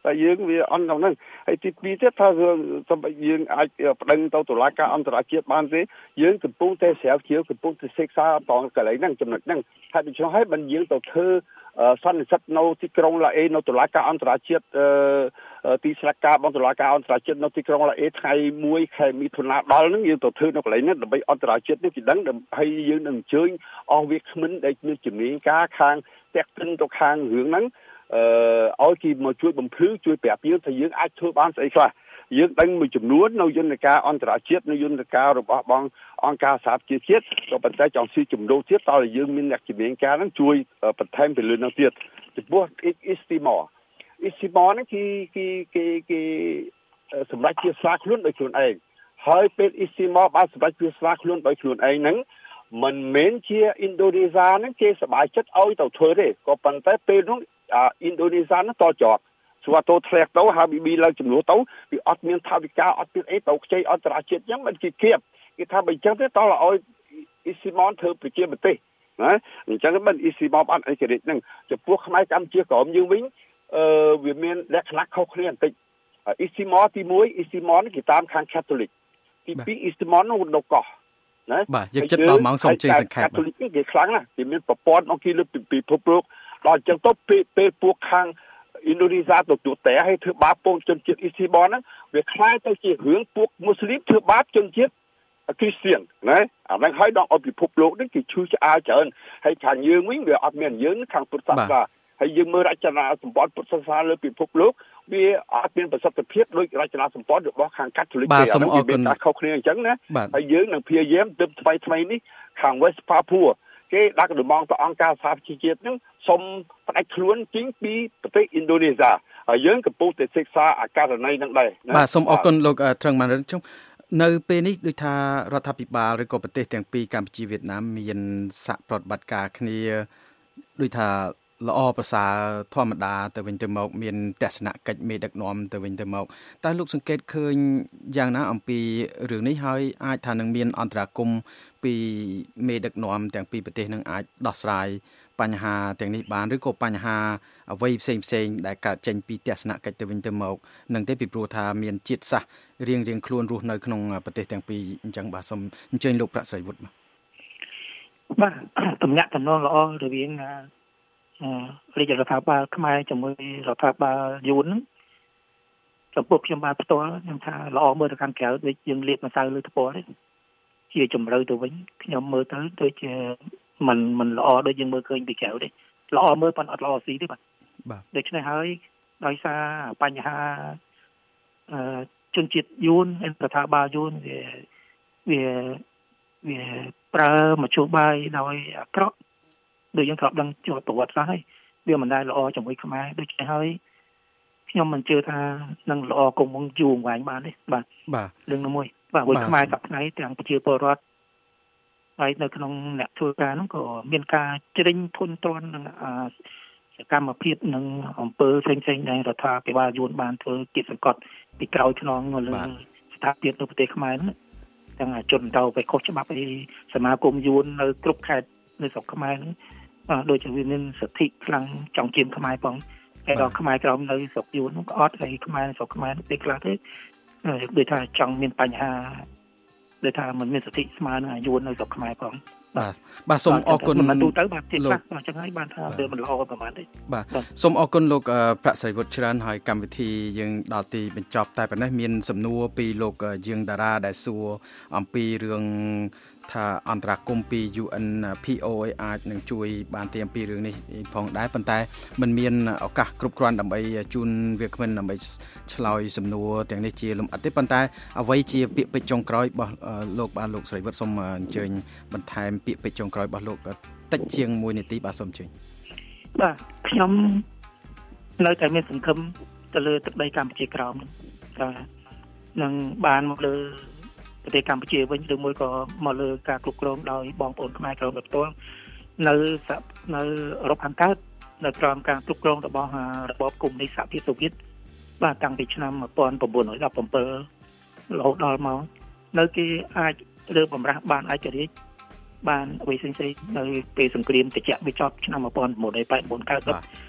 តែយើងវាអន់ក្នុងហ្នឹងហើយទីពីរទៀតថាសូម្បីយើងអាចប្តឹងទៅតុលាការអន្តរជាតិបានទេយើងកំពុងតែស្រាវជ្រាវកំពុងតែសិក្សាតងកន្លែងហ្នឹងចំណុចហ្នឹងហើយដូច្នោះហើយបានយើងទៅធ្វើសន្និសីទនៅទីក្រុងឡាអេនៅតុលាការអន្តរជាតិទីស្នាក់ការរបស់តុលាការអន្តរជាតិនៅទីក្រុងឡាអេថ្ងៃមួយខែមិថុនាដល់ហ្នឹងយើងទៅធ្វើនៅកន្លែងនេះដើម្បីអន្តរជាតិនេះគេដឹងហើយយើងនឹងអញ្ជើញអស់វាគ្មិនដែលមានជំនាញការខាងតាក់ទិនទៅខាងរឿងហ្នឹងអឺឲ្យគេមកជួយបំភ្លឺជួយប្រាប់យើងថាយើងអាចធ្វើបានស្អីខ្លះយើងដឹងមួយចំនួននៅយន្តការអន្តរជាតិនៅយន្តការរបស់បងអង្គការសហប្រជាជាតិក៏ប៉ុន្តែចង់ស៊ីជំនួសទៀតតើយើងមានអ្នកជំនាញការហ្នឹងជួយបន្ថែមទៅលើនោះទៀតចំពោះ Istimor Istimor ហ្នឹងគេគេគេគេសម្រាប់ជាស្វាខ្លួនដោយខ្លួនឯងហើយពេល Istimor បានសម្រាប់ជាស្វាខ្លួនដោយខ្លួនឯងហ្នឹងមិនមែនជាឥណ្ឌូនេស៊ីហ្នឹងគេសប្បាយចិត្តឲ្យទៅធ្វើទេក៏ប៉ុន្តែពេលនោះឥណ្ឌូនេស៊ីហ្នឹងតជាប់ស្វាតោធ្លាក់ទៅហើយប៊ីប៊ីឡើងចំនួនទៅវាអត់មានថាវិការអត់មានអីទៅខ្ចីអន្តរជាតិអញ្ចឹងមិនគេគៀបគេថាបើអញ្ចឹងទេតោះឲ្យ Istimor ធ្វើប្រជាប្រទេសណាអញ្ចឹងមិន Istimor បានអីគេរិចហ្នឹងចំពោះខ្មែរកម្ពុជាក្រមយើងវិញអឺវាមានលក្ខណៈខុសគ្នាបន្តិច Istimor ទីមួយ Istimor នេះគេតាមខាង Catholic ទីពីរ Istimor នោះនៅកោះណាបាទយើងចិត្តដល់ម៉ោងសូមជើញសង្ខេប Catholic នេះគេខ្លាំងណាស់គេមានប្រព័ន្ធអង្គាលើពីពិភពលោកដល់អញ្ចឹងទៅពេលពួកខាងឥណ្ឌូនេស៊ីទៅទូតែឲ្យធ្វើបាបពងជនជាតិ Istimor ហ្នឹងវាคล้ายទៅជារឿងពួកមូស្លីមធ្វើបាបជនជាតិគ្រីស្ទានណាអាហ្នឹងហើយដល់ឲ្យពិភពលោកនេះគេឈឺឆ្អាលច្រើនហើយខាងយើងវិញវាអត់មានយើងខាងពុទ្ធសាសនាហើយយើងមើលរចនាសម្ព័ន្ធពុទ្ធសាសនាលើពិភពលោកវាអត់មានប្រសិទ្ធភាពដូចរចនាសម្ព័ន្ធរបស់ខាងកាតូលិកទេអាហ្នឹងវាមានការខុសគ្នាអញ្ចឹងណាហើយយើងនឹងព្យាយាមទើបថ្មីថ្មីនេះខាង West Papua គេដាក់ដំណងទៅអង្គការសហប្រជាជាតិហ្នឹងសុំផ្ដាច់ខ្លួនចេញពីប្រទេសឥណ្ឌូនេស៊ីហើយយើងកំពុងតែសិក្សាអាករណីហ្នឹងដែរបាទសូមអរគុណលោកត្រឹងម៉ារិនជុំនៅពេលនេះដូចថារដ្ឋាភិបាលឬក៏ប្រទេសទាំងពីរកម្ពុជាវៀតណាមមានសហប្រតិបត្តិការគ្នាដូចថាល្អប្រសើរធម្មតាទៅវិញទៅមកមានទស្សនកិច្ចមេដឹកនាំទៅវិញទៅមកតើលោកសង្កេតឃើញយ៉ាងណាអំពីរឿងនេះហើយអាចថានឹងមានអន្តរាគមន៍ពីមេដឹកនាំទាំងពីរប្រទេសនឹងអាចដោះស្រាយបញ្ហាទាំងនេះបានឬក៏បញ្ហាអ្វីផ្សេងផ្សេងដែលកើតចេញពីទស្សនកិច្ចទៅវិញទៅមកនឹងទេពីព្រោះថាមានជាតិសាសន៍រៀងរៀងខ្លួនរស់នៅក្នុងប្រទេសទាំងពីរអញ្ចឹងបាទសូមអញ្ជើញលោកប្រាក់ស្រីវុឌ្ឍបាទបាទតំណាក់តំណងល្អរវាងរាជរដ្ឋាភិបាលខ្មែរជាមួយរដ្ឋាភិបាលយួនហ្នឹងចំពោះខ្ញុំបានផ្ទាល់ខ្ញុំថាល្អមើលទៅខាងក្រៅដូចយើងលាបម្សៅលើថ្ពាល់ទេជាជំរឿទៅវិញខ្ញុំមើលទៅដូចជាมันมันល្អដូចយើងមើលឃើញពីក្រៅទេល្អមើលប៉ុន្តែអត់ល្អស៊ីទេបាទបាទដូច្នេះហើយដោយសារបញ្ហាអឺជនជាតិយួនរដ្ឋាភិបាលយួនវាវាវាប្រើមធ្យោបាយដោយអាក្រក់ដូចយើងធ្លាប់ដឹងជាប់ប្រវត្តិសាស្ត្រហើយវាមិនដែលល្អជាមួយខ្មែរដូច្នេះហើយខ្ញុំមិនជឿថានឹងល្អគង់វង្សយូរអង្វែងបានទេបាទបាទរឿងនោះមួយបាទមួយខ្មែរសប្តាហ៍ថ្ងៃទាំងប្រជាពលរដ្ឋហើយនៅក្នុងអ្នកធ្វើការហ្នឹងក៏មានការជ្រិញធន់ទ្រាន់នឹងសកម្មភាពនឹងអង្គើផ្សេងផ្សេងដែលរដ្ឋាភិបាលយួនបានធ្វើគៀបសង្កត់ពីក្រោយខ្នងនៅលើស្ថាបភាពនៅប្រទេសខ្មែរហ្នឹងទាំងជនទៅไปខុសច្បាប់អីសមាគមយួននៅគ្រប់ខេត្តនៅស្រុកខ្មែរហ្នឹងដូចជាវាមានសិទ្ធិខ្លាំងចង់ជាខ្មែរផងតែដល់ខ្មែរក្រមនៅស្រុកយួនហ្នឹងក៏អត់ហើយខ្មែរស្រុកខ្មែរពេលខ្លះទេដូចថាចង់មានបញ្ហាដូចថាมันមានសិទ្ធិស្មើនឹងយួននៅស្រុកខ្មែរផងបាទបាទសូមអរគុណមិនទូទៅបាទទីខ្លះអញ្ចឹងហើយបានថាវាមិនល្អប្រហែលទេបាទសូមអរគុណលោកប្រាក់ស្រីវុឌ្ឍច្រើនហើយកម្មវិធីយើងដល់ទីបញ្ចប់តែប៉ុណ្ណេះមានសំណួរពីលោកយើងតារាដែលសួរអំពីរឿងថាអន្តរាគមន៍ពី ยู เอ็น พี โอ អាចនឹងជួយបានទីអំពីរឿងនេះផងដែរប៉ុន្តែมันមានឱកាសគ្រប់គ្រាន់ដើម្បីជូនវាគ្មិនដើម្បីឆ្លើយសំណួរទាំងនេះជាលម្អិតទេប៉ុន្តែអ្វីជាពាក្យពេចន៍ចុងក្រោយរបស់លោកបានលោកស្រីវុឌ្ឍសូមអញ្ជើញបន្ថែមពាក្យពេចន៍ចុងក្រោយរបស់លោកតិចជាងមួយនាទីបាទសូមអញ្ជើញបាទខ្ញុំនៅតែមានសង្ឃឹមទៅលើទឹកដីកម្ពុជាក្រោមថានឹងបានមកលើប្រទេសកម្ពុជាវិញឬមួយក៏មកលើការគ្រប់គ្រងដោយបងប្អូនខ្មែរក្រមផ្ទាល់នៅនៅអឺរ៉ុបខាងកើតនៅក្រោមការគ្រប់គ្រងរបស់របបកុម្មុយនីសសហភាពសូវៀតបាទតាំងពីឆ្នាំnineteen seventeenរហូតដល់មកនៅគេអាចលើបំរាស់បានឯករាជ្យបានអ្វីផ្សេងៗនៅពេលសង្គ្រាមត្រជាក់វាចប់ឆ្នាំnineteen eighty-nineកើត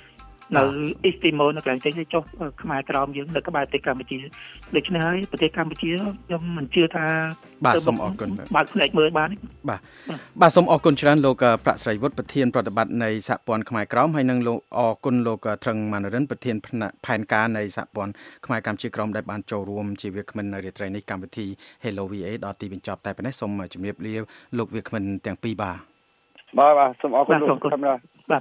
នៅអ៊ីស្ទីម៉ូនៅកន្លែងចេញចុះខ្មែរក្រមយើងនៅក្បែរប្រទេសកម្ពុជាដូច្នេះហើយប្រទេសកម្ពុជាខ្ញុំមិនជឿថាបាទសូមអរគុណបើកភ្នែកមើលបានបាទបាទសូមអរគុណច្រើនលោកប្រាក់ស្រីវុឌ្ឍប្រធានប្រតិបត្តិនៃសហព័ន្ធខ្មែរក្រមហើយនិងលោកអរគុណលោកត្រឹងម៉ានរិនប្រធានផែនការនៃសហព័ន្ធខ្មែរកម្ពុជាក្រមដែលបានចូលរួមជាវាគ្មិននៅរាត្រីនេះកម្មវិធី Hello វី អូ ដល់ទីបញ្ចប់តែប៉ុណ្ណេះសូមជម្រាបលាលោកវាគ្មិនទាំងពីរបាទបាទបាទសូមអរគុណលោកកាមេរ៉ាបាទ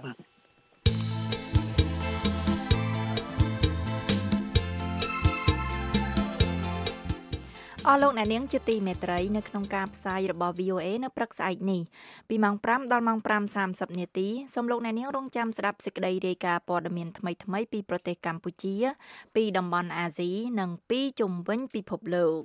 អស់លោកអ្នកនាងជាទីមេត្រីនៅក្នុងការផ្សាយរបស់ វី អូ អេ នៅព្រឹកស្អែកនេះពីម៉ោងប្រាំដល់ម៉ោងប្រាំសាមសិបនាទីសូមលោកអ្នកនាងរងចាំស្ដាប់សេចក្តីរាយការណ៍ព័ត៌មានថ្មីៗពីប្រទេសកម្ពុជាពីតំបន់អាស៊ីនិងពីជុំវិញពិភពលោក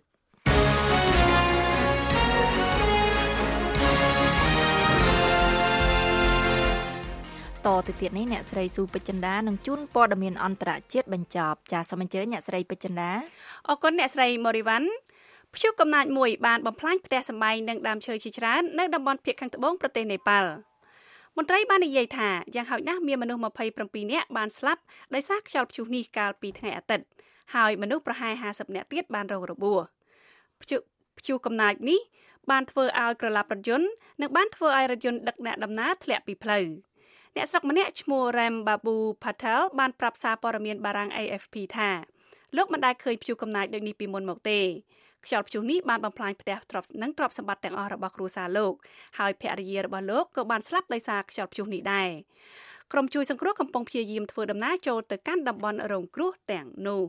តទៅទៀតនេះអ្នកស្រីស៊ូពេជ្រចិន្តានឹងជូនព័ត៌មានអន្តរជាតិបញ្ចប់ចាសសូមអញ្ជើញអ្នកស្រីពេជ្រចិន្តាអរគុណអ្នកស្រីម៉ូរីវ៉ាន់ព្យុះកំណាចមួយបានបំផ្លាញផ្ទះសម្បែងនិងដើមឈើជាច្រើននៅតំបន់ភាគខាងត្បូងប្រទេសនេប៉ាល់មន្ត្រីបាននិយាយថាយ៉ាងហោចណាស់មានមនុស្សម្ភៃប្រាំពីរនាក់បានស្លាប់ដោយសារខ្យល់ព្យុះនេះកាលពីថ្ងៃអាទិត្យហើយមនុស្សប្រហែលហាសិបនាក់ទៀតបានរងរបួសព្យុះព្យុះកំណាចនេះបានធ្វើឲ្យក្រឡាប់រថយន្តនិងបានធ្វើឲ្យរថយន្តដឹកអ្នកដំណើរធ្លាក់ពីផ្លូវអ្នកស្រុកម្នាក់ឈ្មោះ Ram Babu Patel បានប្រាប់សារព័ត៌មានបារាំង เอ เอฟ พี ថាលោកមិនដែលឃើញព្យុះកំណាចដូចនេះពីមុនមកទេខ្យល់ព្យុះនេះបានបំផ្លាញផ្ទះទ្រព្យនិងទ្រព្យសម្បត្តិទាំងអស់របស់គ្រួសារលោកហើយភរិយារបស់លោកក៏បានស្លាប់ដោយសារខ្យល់ព្យុះនេះដែរក្រុមជួយសង្គ្រោះកំពុងព្យាយាមធ្វើដំណើរចូលទៅកាន់តំបន់រងគ្រោះទាំងនោះ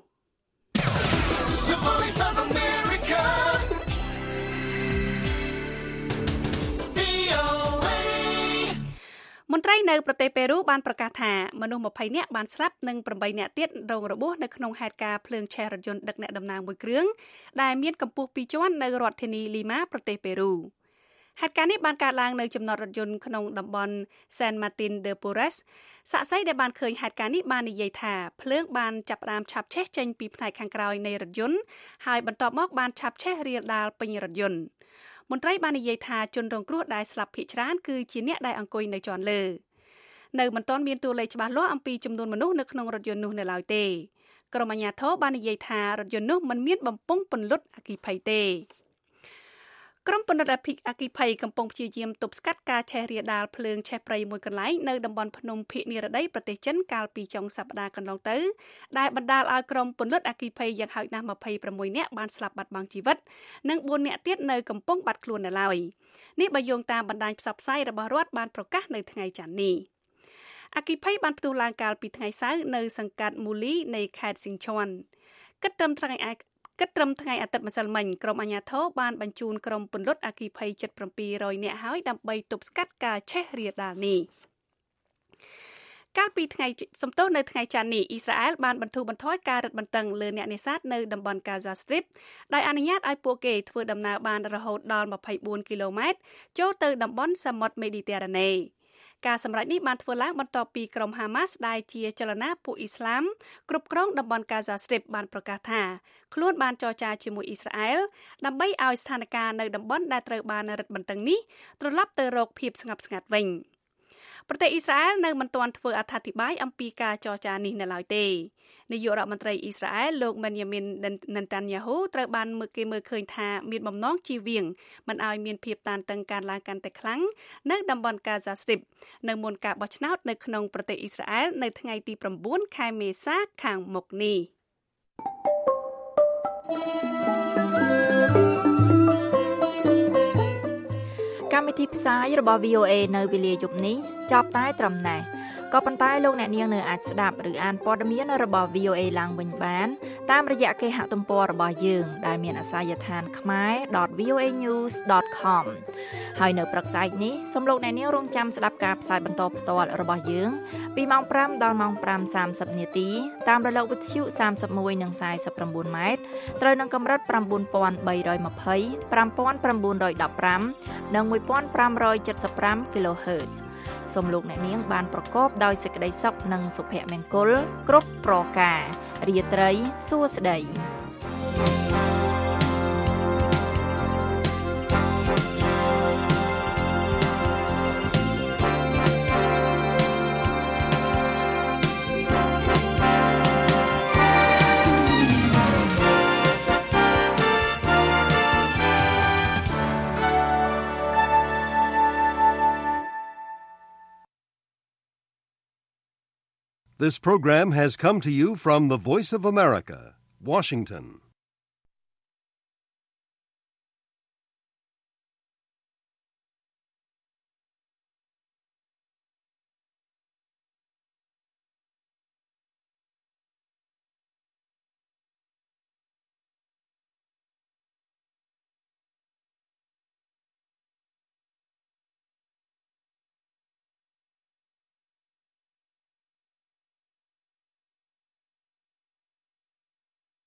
មន្ត្រីនៅប្រទេសប៉េរូបានប្រកាសថាមនុស្សម្ភៃនាក់បានស្លាប់និងប្រាំបីនាក់ទៀតរងរបួសនៅក្នុងហេតុការណ៍ភ្លើងឆេះរថយន្តដឹកអ្នកដំណើរមួយគ្រឿងដែលមានកម្ពស់ពីរជាន់នៅរដ្ឋធានីលីម៉ាប្រទេសប៉េរូហេតុការណ៍នេះបានកើតឡើងនៅចំណតរថយន្តក្នុងតំបន់ San Martin de Porres សាក្សីដែលបានឃើញហេតុការណ៍នេះបាននិយាយថាភ្លើងបានចាប់ផ្ដើមឆាបឆេះចេញពីផ្នែកខាងក្រោយនៃរថយន្តហើយបន្ទាប់មកបានឆាបឆេះរាលដាលពេញរថយន្តមន្ត្រីបាននិយាយថាជនរងគ្រោះដែលស្លាប់ភាគច្រើនគឺជាអ្នកដែលអង្គុយនៅជាន់លើនៅមិនទាន់មានតួលេខច្បាស់លាស់អំពីចំនួនមនុស្សនៅក្នុងរថយន្តនោះនៅឡើយទេក្រុមអាជ្ញាធរបាននិយាយថារថយន្តនោះមិនមានបំពង់ពន្លត់អគ្គិភ័យទេក្រុមពន្លត់អគ្គិភ័យកំពុងព្យាយាមទប់ស្កាត់ការឆេះរាលដាលភ្លើងឆេះព្រៃមួយកន្លែងនៅតំបន់ភ្នំភាគនិរតីប្រទេសចិនកាលពីចុងសប្តាហ៍កន្លងទៅដែលបណ្ដាលឲ្យក្រុមពន្លត់អគ្គិភ័យយ៉ាងហោចណាស់ម្ភៃប្រាំមួយនាក់បានស្លាប់បាត់បង់ជីវិតនិងបួននាក់ទៀតនៅកំពុងបាត់ខ្លួននៅឡើយនេះបើយោងតាមបណ្ដាញផ្សព្វផ្សាយរបស់រដ្ឋបានប្រកាសនៅថ្ងៃច័ន្ទនេះអគ្គិភ័យបានផ្ទុះឡើងកាលពីថ្ងៃសៅរ៍នៅសង្កាត់មូលីនៃខេត្តស៊ីងឈွန်គិតត្រឹមថ្ងៃគិតត្រឹមថ្ងៃអាទិត្យម្សិលមិញក្រុមអាជ្ញាធរបានបញ្ជូនក្រុមពន្លត់អគ្គិភ័យជិតប្រាំពីររយនាក់ហើយដើម្បីទប់ស្កាត់ការឆេះរាលដាលនេះកាលពីថ្ងៃសំទោសនៅថ្ងៃច័ន្ទនេះអ៊ីស្រាអែលបានបន្ធូរបន្ថយការរឹតបន្តឹងលើអ្នកនេសាទនៅតំបន់ Gaza Strip ដោយអនុញ្ញាតឲ្យពួកគេធ្វើដំណើរបានរហូតដល់ម្ភៃបួនគីឡូម៉ែត្រចូលទៅតំបន់សមុទ្រមេឌីទែរ៉ាណេការសម្រេចនេះបានធ្វើឡើងបន្ទាប់ពីក្រុមហាម៉ាស់ដែលជាចលនាពួកអ៊ីស្លាមគ្រប់គ្រងតំបន់ Gaza Strip បានប្រកាសថាខ្លួនបានចរចាជាមួយអ៊ីស្រាអែលដើម្បីឲ្យស្ថានភាពនៅតំបន់ដែលត្រូវបានរឹតបន្តឹងនេះត្រឡប់ទៅរកភាពស្ងប់ស្ងាត់វិញប្រទេសអ៊ីស្រាអែលនៅមិនទាន់ធ្វើអត្ថាធិប្បាយអំពីការចរចានេះនៅឡើយទេនាយករដ្ឋមន្ត្រីអ៊ីស្រាអែលលោក Benjamin Netanyahu ត្រូវបានមើលគេមើលឃើញថាមានបំណងជៀសវាងមិនឲ្យមានភាពតានតឹងកើនឡើងកាន់តែខ្លាំងនៅតំបន់ Gaza Strip នៅមុនការបោះឆ្នោតនៅក្នុងប្រទេសអ៊ីស្រាអែលនៅថ្ងៃទីប្រាំបួនខែមេសាខាងមុខនេះកម្មវិធីផ្សាយរបស់ វី អូ អេ នៅវេលាយប់នេះចប់តែត្រឹមណេះក៏ប៉ុន្តែលោកអ្នកនាងនៅអាចស្ដាប់ឬអានព័ត៌មានរបស់ វី អូ អេ ឡើងវិញបានតាមរយៈគេហទំព័ររបស់យើងដែលមានអាសយដ្ឋាន ខ្មែរ ដត វី អូ เอ นิวส์ ដត com ហើយនៅព្រឹកស្អែកនេះសូមលោកអ្នកនាងរងចាំស្ដាប់ការផ្សាយបន្តផ្ទាល់របស់យើងពីម៉ោងប្រាំដល់ម៉ោងប្រាំសាមសិបនាទីតាមរលកវិទ្យុសាមសិបមួយនិងសាយសិបប្រាំបួនម៉ែត្រត្រូវនឹងកម្រិតប្រាំបួនពាន់បីរយម្ភៃ ប្រាំពាន់ប្រាំបួនរយដប់ប្រាំនិងមួយពាន់ប្រាំរយседសិបប្រាំ kilohertz សូមលោកអ្នកនាងបានប្រកបដោយសេចក្តីសុខនិងសុភមង្គលគ្រប់ប្រការរាត្រីសួស្តី This program has come to you from the Voice of America, Washington.